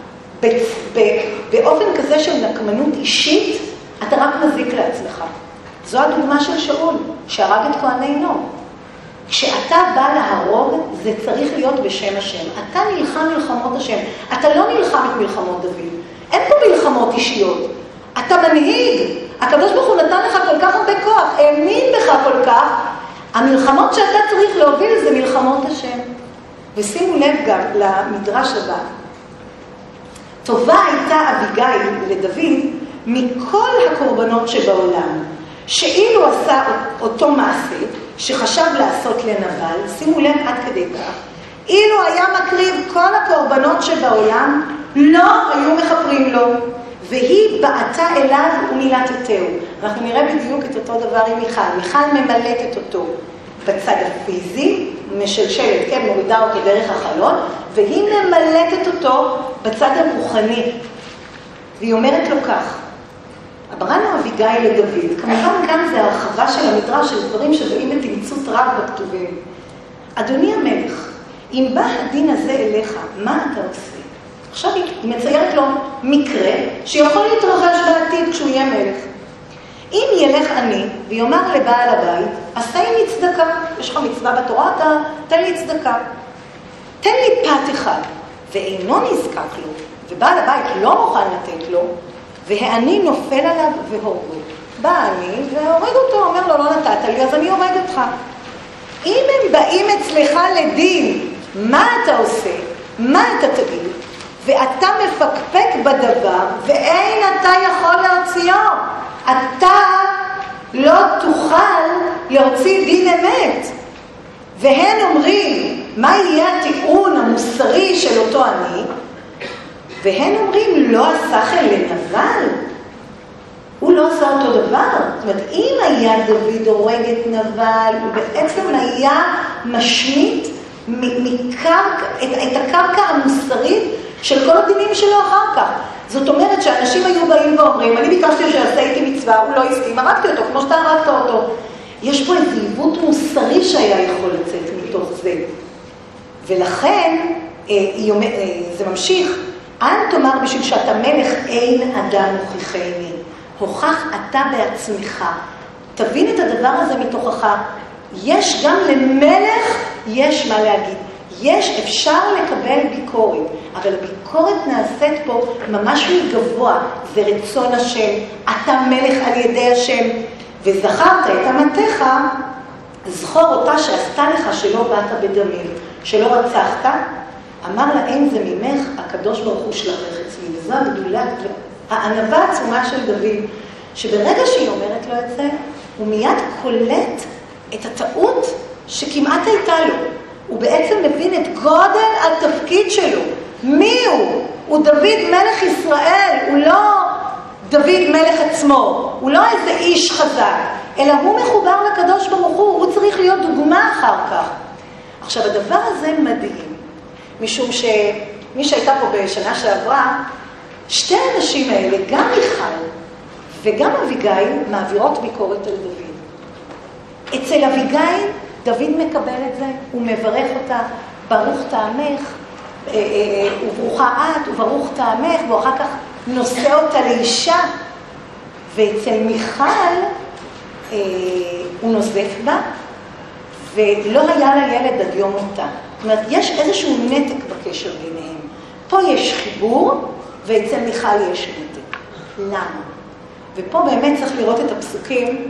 באופן כזה של נקמנות אישית, אתה רק מזיק לעצמך. זו הדוגמה של שאול, שהרג את כהני נוב. כשאתה בא להרוג, זה צריך להיות בשם השם. אתה נלחם מלחמות השם. אתה לא נלחם את מלחמות דוד. אין פה מלחמות אישיות. אתה מנהיג. הקדוש ברוך הוא נתן לך כל כך הרבה כוח, האמין בך כל כך. המלחמות שאתה צריך להוביל זה מלחמות השם. ושימו לב גם למדרש הבא. טובה הייתה אביגיל לדוד מכל הקורבנות שבעולם, שאילו עשה אותו מעשה, שחשב לעשות לנבל, שימו לב עד כדי כך, אילו היה מקריב כל הקורבנות שבעולם, לא היו מחפרים לו, והיא בעתה אליו ומילתתהו. אנחנו נראה בדיוק את אותו דבר עם מיכל. מיכל ממלטת אותו בצד הפיזי, משלשלת, כן, מורידה אותו דרך החלון, והיא ממלטת אותו בצד הרוחני. והיא אומרת לו כך, אמרנו אביגיל לדוד, כמובן כאן זה הרחבה של המדרש של דברים שבאים בתמצות רב בכתובים. אדוני המלך, אם בא הדין הזה אליך, מה אתה עושה? עכשיו היא מציירת לו מקרה שיכול להתרחש בעתיד כשהוא יהיה מלך. אם ילך אני ויאמר לבעל הבית, עשה לי צדקה, יש לך מצווה בתורה, אתה תן לי צדקה. תן לי פת אחד, ואינו נזקק לו, ובעל הבית לא מוכן לתת לו, והעני נופל עליו והורגו. בא אני והורג אותו, אומר לו, לא נתת לי, אז אני הורג אותך. אם הם באים אצלך לדין, מה אתה עושה? מה אתה תגיד? ואתה מפקפק בדבר, ואין אתה יכול להוציאו. אתה לא תוכל להוציא דין אמת. והן אומרים, מה יהיה הטיעון המוסרי של אותו עני? והן אומרים, לא עשה חן לנבל. הוא לא עושה אותו דבר. זאת אומרת, אם היה דוד הורג את נבל, הוא בעצם היה משמיט את הקרקע המוסרית של כל הדינים שלו אחר כך. זאת אומרת שאנשים היו באים ואומרים, אני ביקשתי שיעשה איתי מצווה, הוא לא הסכים, הרגתי אותו כמו שאתה הרגת אותו. יש פה איזה עיוות מוסרי שהיה יכול לצאת מתוך זה. ולכן, זה ממשיך, אל תאמר בשביל שאתה מלך אין אדם הוכיחני. הוכח אתה בעצמך. תבין את הדבר הזה מתוכך. יש גם למלך, יש מה להגיד. אפשר לקבל ביקורת, אבל הביקורת נעשית פה ממש מגבוה. זה רצון השם, אתה מלך על ידי השם. וזכרת את אמתך, זכור אותה שעשתה לך שלא באת בדמים, שלא רצחת. אמר לה, אין זה ממך, הקדוש ברוך הוא שלחך אצלי. וזו הגדולה, הענווה העצומה של דוד, שברגע שהיא אומרת לו את זה, הוא מיד קולט את הטעות שכמעט הייתה לו. הוא בעצם מבין את גודל התפקיד שלו. מי הוא? הוא דוד מלך ישראל, הוא לא דוד מלך עצמו, הוא לא איזה איש חזק, אלא הוא מחובר לקדוש ברוך הוא צריך להיות דוגמה אחר כך. עכשיו, הדבר הזה מדהים, משום שמי שהייתה פה בשנה שעברה, שתי האנשים האלה, גם מיכל וגם אביגיל, מעבירות ביקורת על דוד. אצל אביגיל, דוד מקבל את זה, הוא מברך אותה, ברוך טעמך, וברוכה את, וברוך טעמך, ואחר כך נושא אותה לאישה. ואצל מיכל, הוא נוזף בה, ולא היה לה ילד עד יום מותה. זאת אומרת, יש איזשהו נתק בקשר ביניהם. פה יש חיבור, ואצל מיכל יש נתק. למה? ופה באמת צריך לראות את הפסוקים,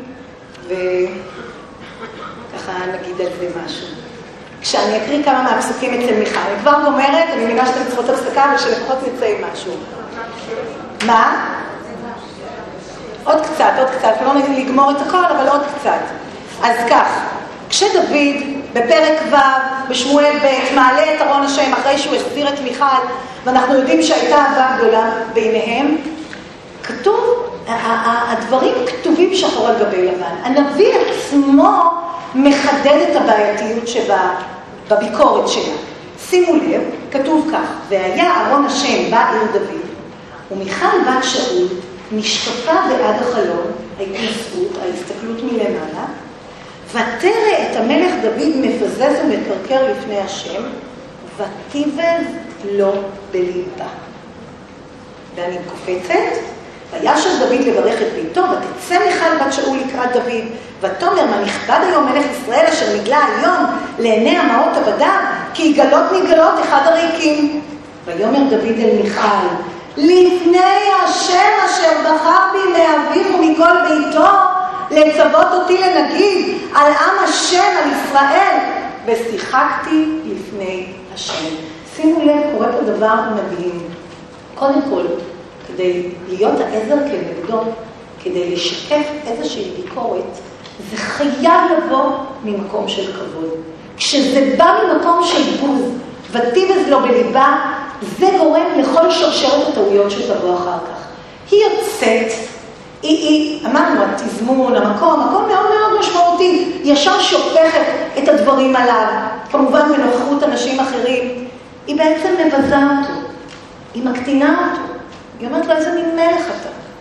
וככה נגיד על זה משהו. כשאני אקריא כמה מהפסוקים אצל מיכל, אני כבר גומרת, אני מבינה שאתם צריכות הפסקה, אבל שלפחות נצא עם משהו. מה? עוד קצת, לא נגיד לגמור את הכל, אבל עוד קצת. אז כך, כשדוד בפרק ו' בשמואל ב' מעלה את ארון השם אחרי שהוא החזיר את מיכל, ואנחנו יודעים שהייתה אהבה גדולה ביניהם, כתוב, הדברים כתובים שחור על גבי לבן. הנביא עצמו מחדד את הבעייתיות בביקורת שלה. שימו לב, כתוב כך, והיה ארון השם בא עיר דוד, ומיכל בת שאול נשקפה בעד החלון, ההסתכלות מלמעלה, ותראה את המלך דוד מפזז ומקרקר לפני השם, ותיבז לו בליבה. ואני קופצת, וישר דוד לברך את ביתו, ותצא מיכל בת שאול לקראת דוד, ותאמר, מה נכבד היום מלך ישראל אשר נגלה היום לעיני אמהות עבדיו, כי יגלות נגלות אחד הריקים. ויאמר דוד אל מיכל, לפני השם אשר בחר בי מאביו ומכל ביתו, לצוות אותי לנגיד על עם השם, על ישראל, ושיחקתי לפני השם. שימו לב, קורה פה דבר מדהים. קודם כל, כדי להיות העזר כנגדו, כדי לשקף איזושהי ביקורת, זה חייב לבוא ממקום של כבוד. כשזה בא ממקום של בוז, ותיבז לו בליבה, זה גורם לכל שרשרת הטעויות שתבוא אחר כך. היא יוצאת, אמרנו, התזמון, המקום מאוד מאוד משמעותי, ישר שופכת את הדברים עליו, כמובן בנוכחות אנשים אחרים, היא בעצם מבזה אותו, היא מקטינה אותו, היא אומרת לו, איזה מין מלך אתה?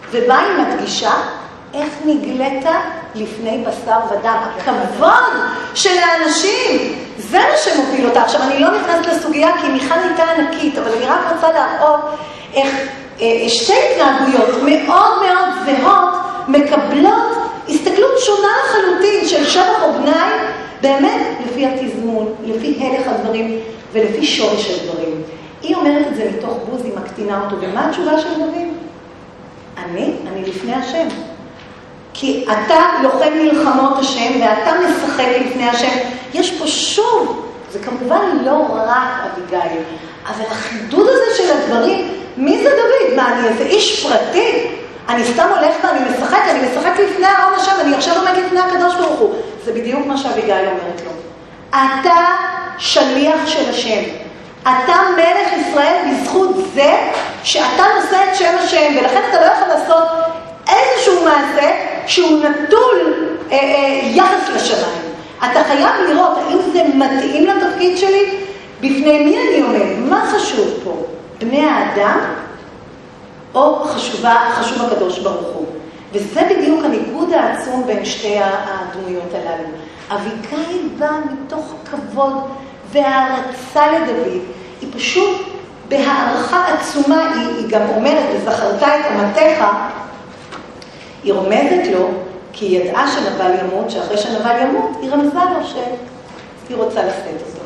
ובה היא מדגישה איך נגלית לפני בשר ודם. הכבוד של האנשים, זה מה שמוביל אותה. עכשיו, אני לא נכנסת לסוגיה כי מיכל הייתה ענקית, אבל אני רק רוצה להראות איך שתי התנהגויות מאוד מאוד זהות מקבלות הסתכלות שונה לחלוטין של שבח או גנאי, באמת לפי התזמון, לפי הלך הדברים ולפי שורש הדברים. היא אומרת את זה מתוך בוז, היא מקטינה אותו. ומה התשובה של דוד? אני לפני השם. כי אתה לוחם מלחמות השם ואתה משחק לפני השם. יש פה שוב, זה כמובן לא רק אביגיל, אבל החידוד הזה של הדברים, מי זה דוד? מה, אני איזה איש פרטי? אני סתם הולכת ואני משחק לפני ארון השם, אני עכשיו עומד לפני הקדוש ברוך הוא. זה בדיוק מה שאביגיל אומרת לו. אתה שליח של השם. אתה מלך ישראל בזכות זה שאתה נושא את שם השם, ולכן אתה לא יכול לעשות איזשהו מעשה שהוא נטול יחס לשמיים. אתה חייב לראות האם זה מתאים לתפקיד שלי, בפני מי אני עומד, מה חשוב פה, בני האדם או חשוב הקדוש ברוך הוא. וזה בדיוק הניגוד העצום בין שתי הדמויות הללו. אביגיל באה מתוך הכבוד והערצה לדוד, היא פשוט בהערכה עצומה, היא גם אומרת, וזכרת את אמתך, היא רומזת לו, כי היא ידעה שנבל ימות, שאחרי שנבל ימות, היא רמזה לו שהיא רוצה לשאת אותו.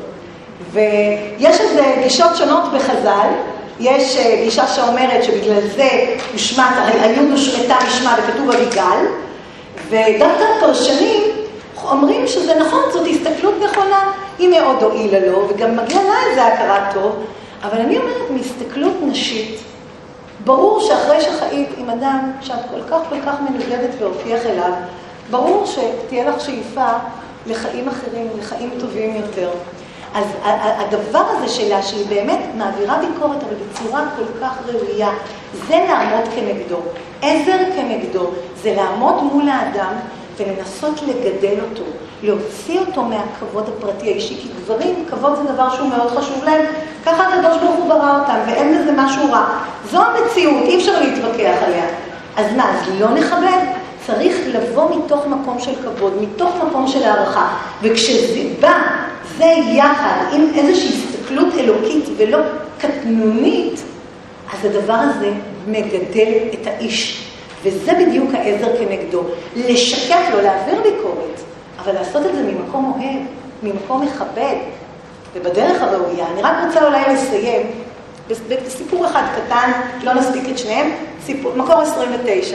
ויש איזה גישות שונות בחז"ל, יש גישה שאומרת שבגלל זה הושמט, היוד הושמטה משמה וכתוב אביגיל, ודווקא הפרשנים אומרים שזה נכון, זאת הסתכלות נכונה, היא מאוד הועילה לו, וגם מגיע לה איזה הכרת טוב, אבל אני אומרת, מהסתכלות נשית, ברור שאחרי שחיית עם אדם שאת כל כך מנוגדת והופיח אליו, ברור שתהיה לך שאיפה לחיים אחרים, לחיים טובים יותר. אז הדבר הזה שלה, שהיא באמת מעבירה ביקורת, אבל בצורה כל כך ראויה, זה לעמוד כנגדו. עזר כנגדו, זה לעמוד מול האדם ולנסות לגדל אותו, להוציא אותו מהכבוד הפרטי האישי, כי גברים, כבוד זה דבר שהוא מאוד חשוב להם, ככה הקדוש ברוך הוא ברא אותם, ואין בזה משהו רע. זו המציאות, אי אפשר להתווכח עליה. אז מה, אז לא נכבד? צריך לבוא מתוך מקום של כבוד, מתוך מקום של הערכה, וכשזה בא, זה יחד עם איזושהי הסתכלות אלוקית ולא קטנונית, אז הדבר הזה מגדל את האיש. וזה בדיוק העזר כנגדו. לשקף לו, להעביר ביקורת, אבל לעשות את זה ממקום אוהב, ממקום מכבד, ובדרך הראויה. אני רק רוצה אולי לסיים בסיפור אחד קטן, לא נספיק את שניהם, מקור 29.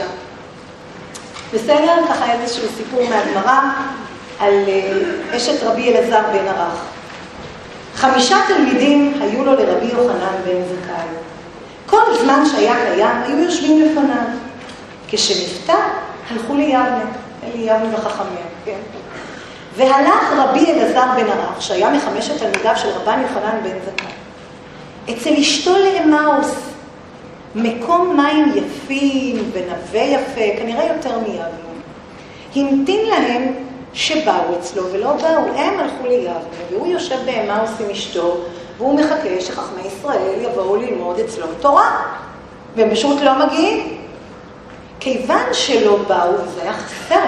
בסדר, ככה איזשהו סיפור מהגמרא על אשת רבי אלעזר בן ערך. 5 תלמידים היו לו לרבי יוחנן בן זכאי. כל זמן שהיה קיים, היו יושבים לפניו. כשנפטר, הלכו ליבנה, ליבנה וחכמיה, כן? והלך רבי אלעזר בן ערך, שהיה מ5 תלמידיו של רבן יוחנן בן זכאי, אצל אשתו לאמאוס, מקום מים יפים ונווה יפה, כנראה יותר מיבנה. המתין להם שבאו אצלו ולא באו, הם הלכו ליבנה, והוא יושב באמאוס עם אשתו, והוא מחכה שחכמי ישראל יבואו ללמוד אצלו תורה, והם פשוט לא מגיעים. כיוון שלא באו, וזה היה חסר,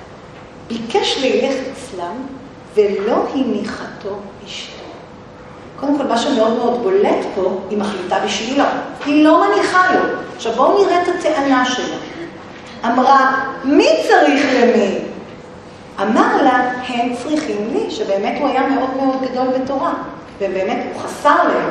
ביקש לילך אצלם, ולא הניחתו אשתו. קודם כל, מה שמאוד מאוד בולט פה, היא מחליטה בשבילה. היא לא מניחה לו. עכשיו בואו נראה את הטענה שלה. אמרה, מי צריך למי? אמר לה, הם צריכים לי, שבאמת הוא היה מאוד מאוד גדול בתורה, ובאמת הוא חסר להם.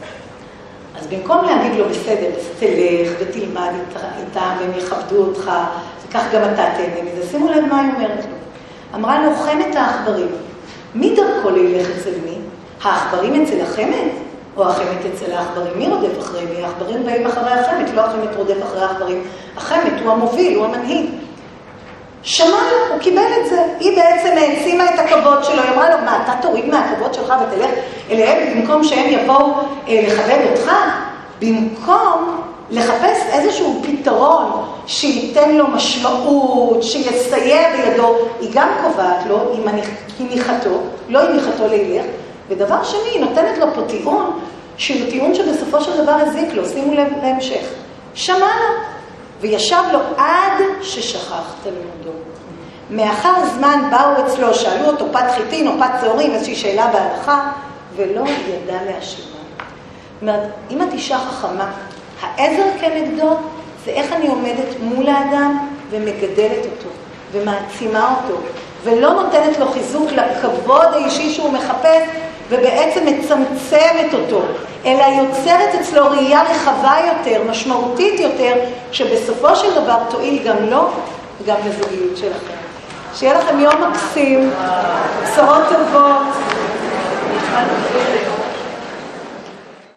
אז במקום להגיד לו, בסדר, תלך ותלמד איתם, והם יכבדו אותך, וכך גם אתה תהנה מזה. שימו לב מה היא אומרת לו. אמרה לו, חמת העכברים. מי דרכו לילך אצל מי? העכברים אצל החמת? או החמת אצל העכברים? מי רודף אחרי מי? העכברים באים אחרי החמת, לא החמת רודף אחרי העכברים. החמת הוא המוביל, הוא המנהיג. שמע לו, הוא קיבל את זה. היא בעצם העצימה את הכבוד שלו. היא אמרה לו, מה, אתה תוריד מהכבוד שלך ותלך אליהם במקום שהם יבואו לכבד אותך? במקום לחפש איזשהו פתרון שייתן לו משמעות, שיסייע בידו, היא גם קובעת לו, היא ניחתו, לא היא ניחתו לילך. ודבר שני, היא נותנת לו פה טיעון, שהוא טיעון שבסופו של דבר הזיק לו, שימו לב להמשך. שמע לו, וישב לו עד ששכח תלמודו. מאחר זמן באו אצלו, שאלו אותו פת חיטין או פת שעורים, איזושהי שאלה בהלכה, ולא ידע להשיבה. זאת אומרת, אם את אישה חכמה, העזר כנגדו זה איך אני עומדת מול האדם ומגדלת אותו ומעצימה אותו, ולא נותנת לו חיזוק לכבוד האישי שהוא מחפש ובעצם מצמצמת אותו, אלא יוצרת אצלו ראייה רחבה יותר, משמעותית יותר, שבסופו של דבר תועיל גם לו וגם לזוגיות שלכם. שיהיה לכם יום מקסים, בשורות טובות.